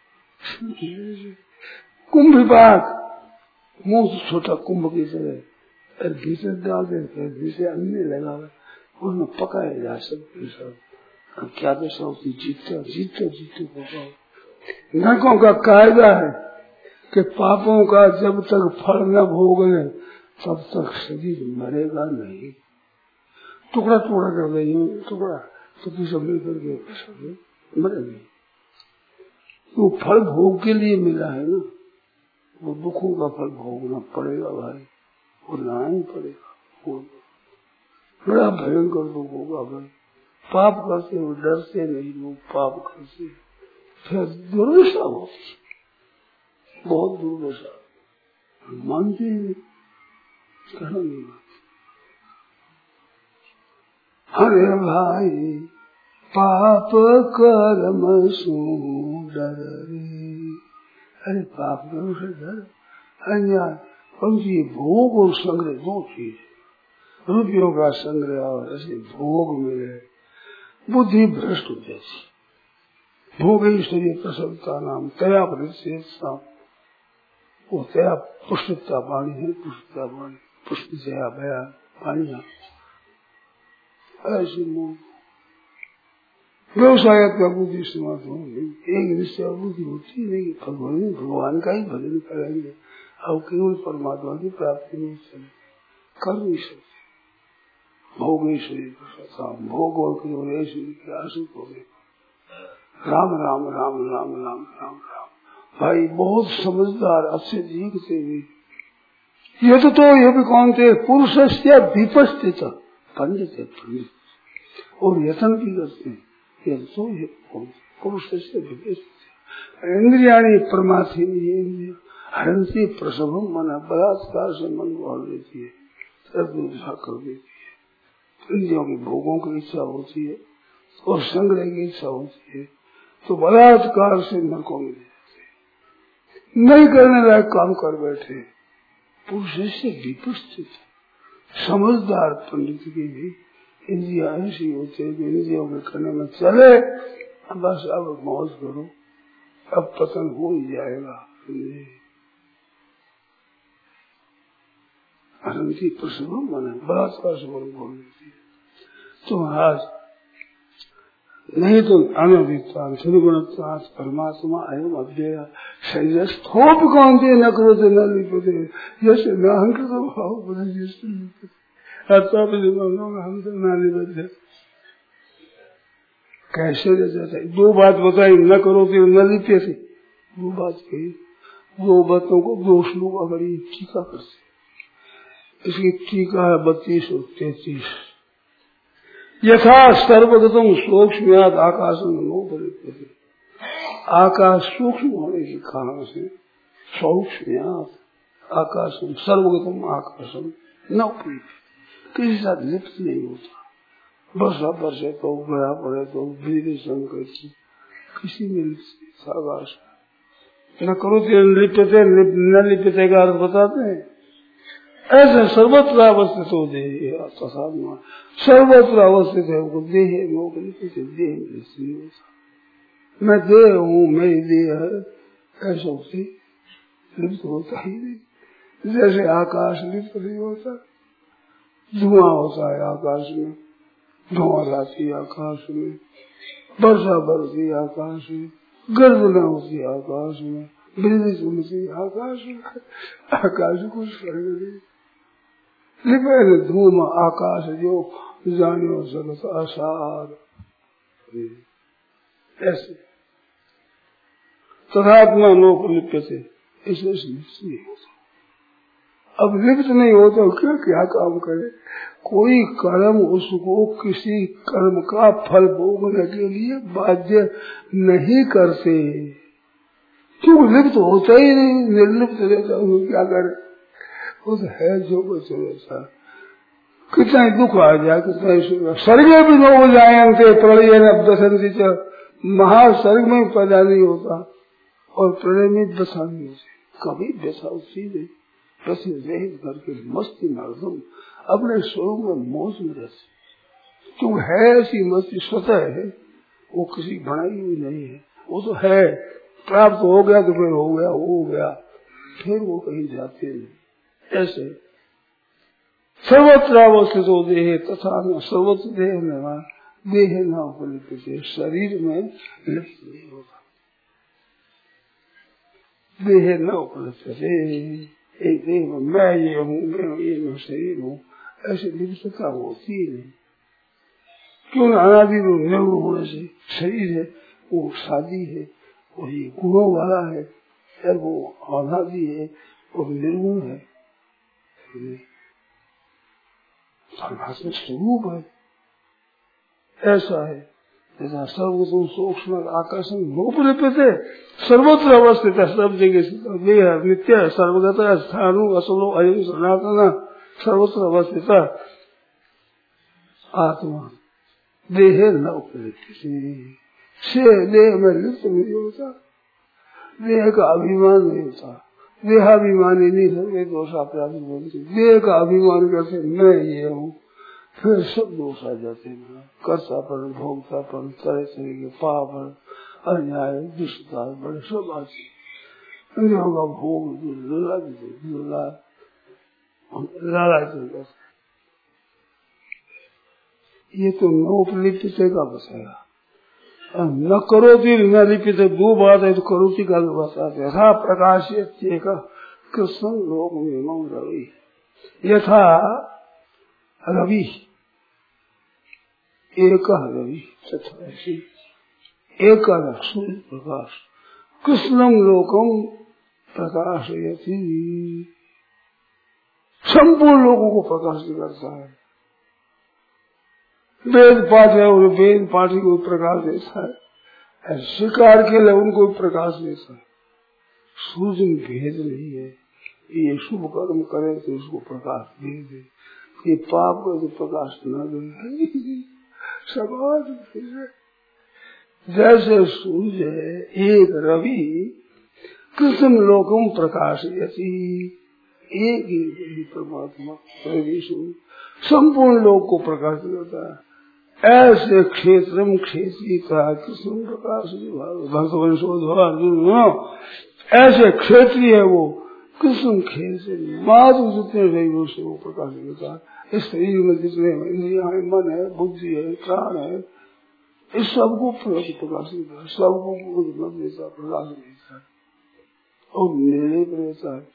कुंभ विभाग मुंह छोटा कुंभ की तरह भीतर डाल देते, जिसे अन्य लगा हुआ उसमें पकाए जा सकते सब, क्या तो सब जीतते जीतते जीतते पकाओ। नरकों का कायदा है कि पापों का जब तक फल न भोगने तब तक शरीर मरेगा नहीं, टुकड़ा टुकड़ा कर देंगे, टुकड़ा तो सब मिलकर के मरे नहीं। वो फल भोग के लिए मिला है ना, वो दुखों का फल भोगना पड़ेगा भाई, वो लाना ही पड़ेगा, वो बड़ा भयंकर दुख होगा भाई। पाप करते वो डरते नहीं, वो पाप करते फिर दुर्दशा होती, बहुत दुर्दशा, मानते ही नहीं। अरे भाई पाप कर्म सो डर रे, अरे पाप कर्म से डर अन्याय उनकी भोग और संग्रह दो चीज, रुपयों का संग्रह और ऐसे भोग मिले बुद्धि भ्रष्ट हो जाती। भोग ईश्वरीय प्रसन्नता नाम तया परिचय, वो तया पुष्टता पानी है, पुष्टता पानी पुष्ट जया भया पानी। ऐसे मूल व्यवसायत्मक बुद्धि समाप्त होंगे। एक निश्चय बुद्धि होती नहीं कि भगवान का ही भजन करेंगे, अब केवल परमात्मा की प्राप्ति नहीं चले, कर नहीं सकते। भोगेश्वरी भोग और केवल ऐश्वर्य के आश्रित हो गए। राम राम राम राम राम राम राम। भाई बहुत समझदार अच्छे जीवते भी ये तो ये भी कौन थे? पुरुष से विपस्थित पंडित है, पंडित और यतन भी करते हैं। ये तो ये पुरुष से विपस्थित इंद्रियाणी परमार्थी इंद्रिय हरंती प्रसवम मन बलात्कार से मन को देती है, कर देती है। इंद्रियों की भोगों की इच्छा होती है और संग्रह की इच्छा होती है, तो बलात्कार से नरकों में जाते, नहीं करने लायक काम कर बैठे। पुरुष से विपस्थित समझदार पंडित की भी इंद्रिया ऐसी होती है कि इंद्रियों के करने में चले, बस अब मौज करो, अब पतन हो ही जाएगा। अनंती प्रसन्न मन बलात्कार से मन बोल देती है। तो महाराज नहीं तो अनभित्वान सुगुणत्वान परमात्मा एवं अव्यय शरीर स्थोप कौन थे न करो थे न लिपते जैसे न अहंकृत भाव बने जैसे हम तो न लिपते। कैसे रहते? दो बात बताई, न करो थे न लिपते थे, दो बात कही, दो बातों को दो श्लोक बड़ी टीका करते। इसकी टीका है 32 और 33। यथा सर्वगतम सूक्ष्म आकाश में आकाश सूक्ष्म होने के कारण से सूक्ष्म आकाश सर्वगतम आकाशम न किसी साथ लिप्त नहीं होता। वर्षा बरसे तो गया पड़े तो बिजली संकर किसी में आकाश न करो लिपते न लिपते का अर्थ बताते हैं। ऐसे सर्वत्र अवस्थित हो देह सर्वत्र अवस्थित है वो देह देह नहीं होता। मैं देह हूँ, मेरी देह है, ऐसा उसे लिप्त होता ही नहीं। जैसे आकाश लिप्त नहीं होता, धुआं होता है आकाश में, धुआं लाती आकाश में, वर्षा बरती आकाश में, गर्जना होती आकाश में, बिजली चमकती आकाश में, आकाश कुछ फर्क नहीं। लिपे धूम आकाश जो जानियो जगत आसार ऐसे तथात्मा लोक लिप्यते ऐसे लिप्त नहीं होता। अब लिप्त नहीं होता क्या काम करे? कोई कर्म उसको किसी कर्म का फल भोगने के लिए बाध्य नहीं करते, क्यों लिप्त होता ही नहीं, निर्लिप्त रहता हूँ, क्या करे? वो तो है जो बच रहता। कितना ही दुख आ जाए, कितना ही स्वर्ग भी न हो जाएंगे प्रलय न दशंती महास्वर्ग में पैदा नहीं होता और प्रलय में दशा नहीं होती, कभी दशा उसी नहीं। बस रहित करके मस्ती मर्दम अपने स्वरूप में मौज में रहते, क्यों है ऐसी मस्ती स्वतः है, वो किसी बनाई हुई नहीं है, वो तो है। प्राप्त हो गया तो फिर हो गया, फिर वो कहीं जाते नहीं। ऐसे सर्वत्र अवस्थित हो देह तथा न सर्वत्र देह न उपलिप्त, शरीर में लिप्त नहीं होता, देह न उपलिप्त। एक देह में मैं ये हूँ, मैं शरीर हूँ, ऐसे लिप्तता होती ही नहीं। क्यों? अनादि निर्गुण होने से शरीर है, वो शादी है, वो ये गुणों वाला है, और वो अनादि है, वो निर्गुण है, परमात्मा स्वरूप है। ऐसा है जैसा सर्वगतम सूक्ष्म आकर्षण लोपलिप्यते सर्वत्र अवस्थित है, सब जगह देह नित्य है, सर्वगत है, स्थानु असलो अयम सनातन सर्वत्र अवस्थित आत्मा देह न उपलिप्त से देह में लिप्त नहीं होता, देह का अभिमान नहीं होता, देहाभिमानी नहीं सकते, दोषा प्राप्त बोलते, देह का अभिमान करते मैं ये हूँ, फिर सब दोष आ जाते हैं, कर्तापन भोक्तापन तरह तरह के पाप अन्याय दुष्टता बड़े सब आते, इंद्रियों का भोग लालच ये तो नोपलिपित का बसाया, न करोति न लिपित, दो बात है तो करोति का भी बताते। यथा प्रकाश्य कृष्ण लोक में रवि, यथा रवि एक रवि तथा एक सूर्य प्रकाश कृष्णम लोकम प्रकाशयति, संपूर्ण लोगों को प्रकाशित करता है। वेद पाठ है और वेद पाठी को प्रकाश देता है, शिकार के लिए उनको प्रकाश देता है। सूर्य में भेद नहीं है, ये शुभ कर्म करे तो उसको प्रकाश दे दे, ये पाप करे तो प्रकाश न दे। समाज जैसे सूर्य एक रवि कृष्ण लोकम प्रकाशयति, एक ही परमात्मा संपूर्ण लोक को प्रकाश करता है। ऐसे क्षेत्रम क्षेत्री का कृष्ण प्रकाश ऐसे क्षेत्रीय है वो कृष्ण खेल से माधु जितने शरीरों से वो प्रकाश देता है। इस शरीर में जितने इंद्रियां है, मन है, बुद्धि है, प्राण है, इस सबको प्रकाश देता है, सबको देता प्रकाश देता है और मेरे पर रहता है।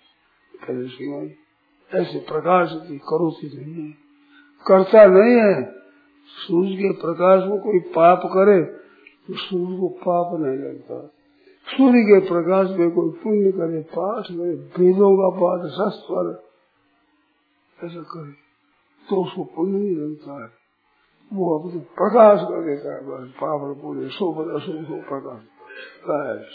ऐसे प्रकाश की करोति नहीं है, करता नहीं है। सूर्य के प्रकाश में कोई पाप करे तो सूर्य को पाप नहीं लगता। सूर्य के प्रकाश में कोई पुण्य करे, पाठ करे, वेदों का पाठ, शास्त्र ऐसा करे तो उसको पुण्य नहीं लगता है, वो अपने प्रकाश कर देता है। बस पाप पुण्य शुभ अशुभ को प्रकाश।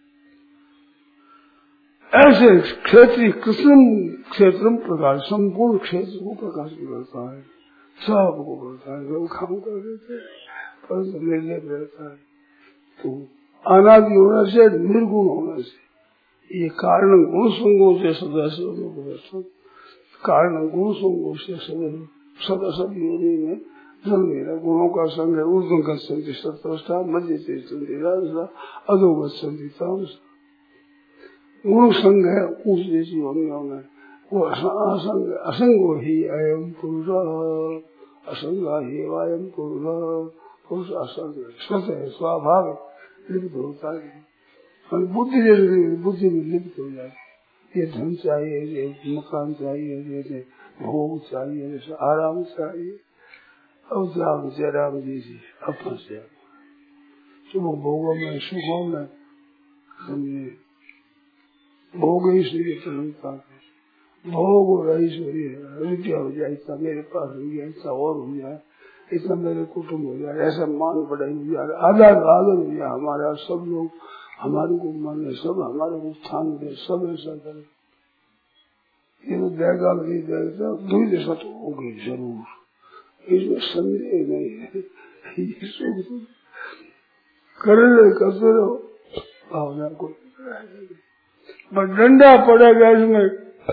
ऐसे क्षेत्रीय कृष्ण क्षेत्र प्रकाश संपूर्ण क्षेत्र को प्रकाश करता है, सबको करता है। लोग काम कर देते पर निर्लेप रहता है। तो अनादि होने से, निर्गुण होने से, ये कारण गुण संगों से सदस्य कारण गुण संगों से सदस्य योनि में जन्मेरा गुणों का संग है। ऊर्ध्व गच्छन्ति सत्वस्था, मध्य तिष्ठन्ति राजसा, अधो गच्छन्ति तामसा। गुण संग है ऊंच जैसी योनियों में, वो असंग असंगो ही अयम पुरुष, असंगा ही वायम पुरुष असंग स्वतः स्वाभाविक लिप्त होता है। बुद्धि जैसे बुद्धि में लिप्त हो जाए, ये धन चाहिए, ये मकान चाहिए, ये भोग चाहिए, जैसे आराम चाहिए, अब जाम जयराम जी जी अपना से शुभ भोगों में सुखों में समझे भोग ऐश्वर्य चलता है, भोग और ऐश्वर्य रुपया हो जाए, इतना मेरे पास हो गया, इतना और हो जाए, इतना मेरे कुटुंब हो जाए, ऐसा मान बढ़ाई हो जाए, आदर आदर हो जाए हमारा, सब लोग हमारे को माने, सब हमारे को स्थान दे, सब ऐसा करे। ये तो देगा नहीं देगा, दुई जैसा तो होगी जरूर, इसमें संदेह नहीं है। ये सुख करने करते रहो, भावना को बस डंडा पड़ेगा इसमें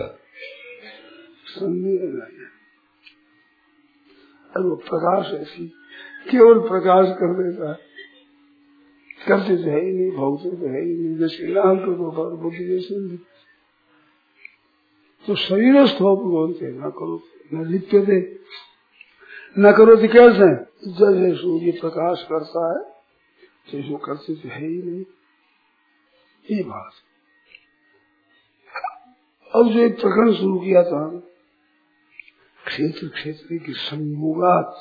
संदेह नहीं। और वो प्रकाश ऐसी केवल प्रकाश कर देता है, करते तो है ही नहीं, भोगते तो है ही नहीं। जैसे नाम तो बुद्धि जैसे तो शरीरस्थोप बोलते न करो न लिप्य दे न करो तो कैसे जैसे सूर्य प्रकाश करता है जैसे करते तो है ही नहीं। ये बात अब जो एक प्रकरण शुरू किया था क्षेत्र क्षेत्र की संयोगात,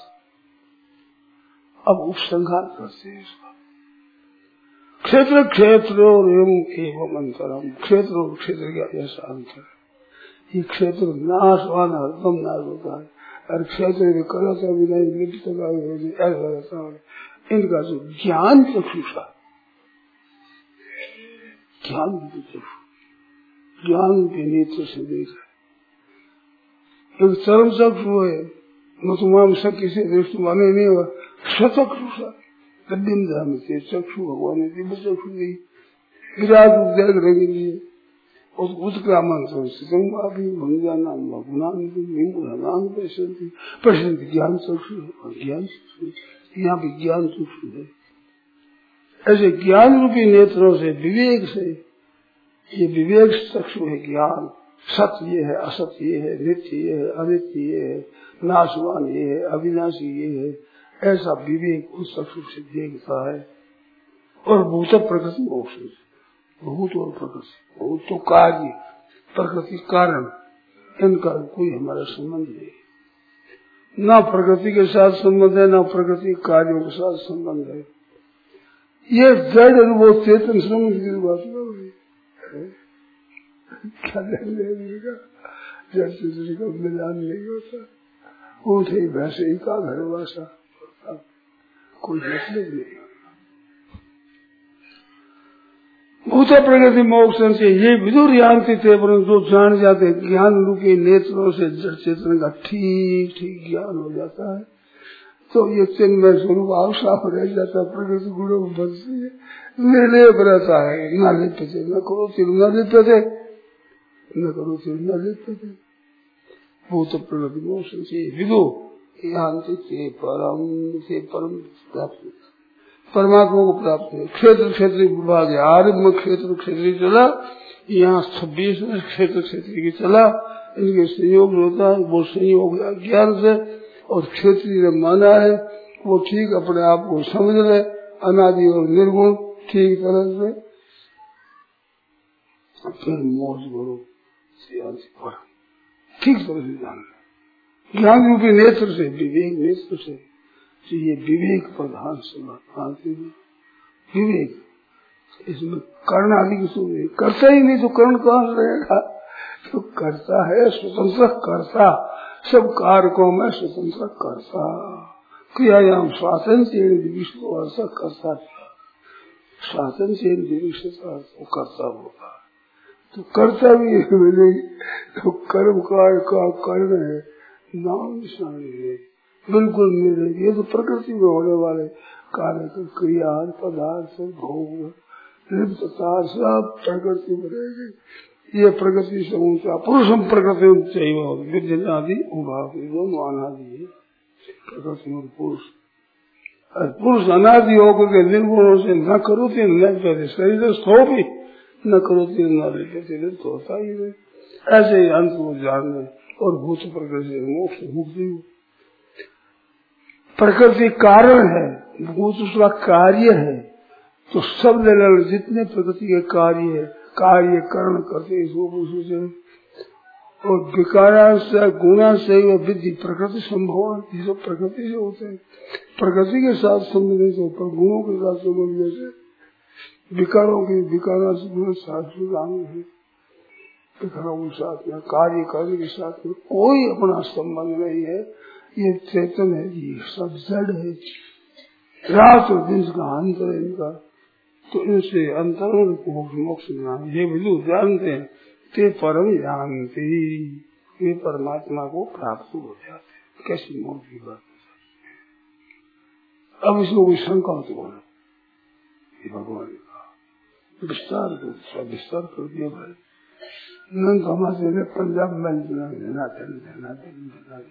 अब उपसंहार करते हैं इसका। क्षेत्र क्षेत्र और एवं अंतरम, क्षेत्र और क्षेत्र का ऐसा अंतर है। ये क्षेत्र नाशवान हरदम नाश होता है और क्षेत्र में करता भी नहीं, लिप्त का भी नहीं, ऐसा रहता है। इनका जो ज्ञान चक्षुषा, ज्ञान चक्षु, ज्ञान के नेत्र से देखा एक चरम चक्षु है, मुसलमान शक्ति से दृष्टि माने नहीं हुआ, स्वचक्षुषा कदम धाम से चक्षु भगवान ने दिव्य चक्षु दी, विराट देख रहेंगे और उसका मंत्र प्रसिद्ध ज्ञान चक्षु और ज्ञान चक्षु, यहाँ भी ज्ञान चक्षु है। ऐसे ज्ञान रूपी नेत्रों से विवेक से, ये विवेक चक्षु है ज्ञान, सत्य ये है, असत्य ये है, नित्य ये है, अनित्य ये है, नाशवान ये है, अविनाशी ये है, ऐसा विवेक उस चक्षु से देखता है। और भूत प्रकृति मोक्ष, भूत और प्रकृति, भूत तो कार्य, प्रकृति कारण, इनका कोई हमारा संबंध नहीं, ना प्रकृति के साथ संबंध है, ना प्रकृति कार्यों के साथ संबंध है। ये जड़ वो चेतन संबंध की बात कर रही है। क्या लेगा जड़ चेतन का मिलान नहीं होता, ऊँटे वैसे ही का घर वासा, कोई मतलब नहीं। भूत प्रकृति मोक्ष से ये विदुर जानते थे, परंतु जो जान जाते ज्ञान रूपी नेत्रों से जड़ चेतन का ठीक ठीक ज्ञान हो जाता है, तो ये चिन्मय स्वरूप आप साफ रह जाता, प्रकृति गुणों में बदलती है, निर्लेप रहता है। न लिप्यते न करो तिर न लिप्यते, न करो तिर न लिप्यते। भूत प्रकृति मोक्ष से विदु जानते थे परम प्राप्त, परमात्मा को प्राप्त है। क्षेत्र क्षेत्रीय विभाग है, आरम्भ क्षेत्र क्षेत्रीय चला, यहाँ 26 क्षेत्र क्षेत्रीय की चला, इनके संयोग होता है, वो संयोग ज्ञान से, और क्षेत्रीय ने माना है वो ठीक अपने आप को समझ ले, अनादि और निर्गुण ठीक तरह से, फिर मोक्ष गुरु ठीक तरह से जान ले, ज्ञान रूपी नेत्र से, विवेक नेत्र से। तो ये विवेक प्रधान समाधि, विवेक इसमें कर्ण आदि की सुविधा करता ही नहीं, तो कर्ण कहाँ रहेगा, तो करता है स्वतंत्र कर्ता, सब कारकों में स्वतंत्र कर्ता, क्रियायाम स्वातन चेन दिविष्ट कर्ता, स्वातन चेन दिविष्ट कर्ता होगा, तो कर्ता भी मिले, तो कर्म का कर्ण है, नाम निशान है, बिल्कुल मिलेगी। ये तो प्रकृति में होने वाले कार्य क्रिया पदार्थ भोग लिप्तता सब प्रकृति में रहेगी। ये प्रकृति से ऊंचा पुरुषम प्रकृति चाहिए विद्यादि दोनों अनादि है, प्रकृति और पुरुष। पुरुष अनादि होकर के निर्गुणों से न करोति न लिप्यते, शरीर स्थो भी न करोति न लिप्यते, तो होता ही नहीं। ऐसे ही अंत को जानने और भूत प्रकृति मोक्ष मुक्ति। प्रकृति कारण है, भूत उसका कार्य है, तो सब लेवल जितने प्रकृति के कार्य है, कार्य करण करते हैं, और विकारा से गुणा से विधि प्रकृति संभव, ये सब प्रकृति से होते हैं। प्रकृति के साथ संबंध से पर गुणों के साथ संबंध से, विकारों के विकारा से गुण शास्त्र है, विकारों के साथ में कार्य करने के साथ में कोई अपना संबंध नहीं है। ये चेतन है जी, सब जड़ है, रात और दिन का अंतर है इनका, तो इनसे अंतर मोक्ष ज्ञान ये विदु जानते हैं, ते परम जानते, ये परमात्मा को प्राप्त हो जाते हैं। कैसी मोक्ष की बात है। अब इसमें कोई शंका हो तो बोलो, ये भगवान ने कहा विस्तार कर, विस्तार कर दिया भाई। नंद हमारे पंजाब में देना देना देना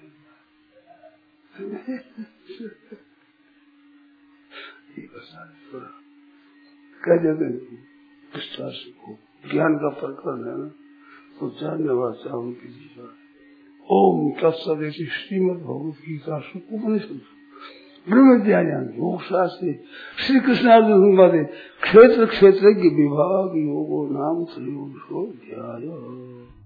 कह देते विस्तार से ज्ञान का प्रकरण है ना, तो जानने वाला उनकी जीवन। ओम तत्सदिति श्रीमद् भगवत गीता उपनिषद ब्रह्म विद्या ज्ञान योग शास्त्र श्री कृष्णार्जुन संवादे क्षेत्र क्षेत्र के विभाग योगो नाम योग ध्यान।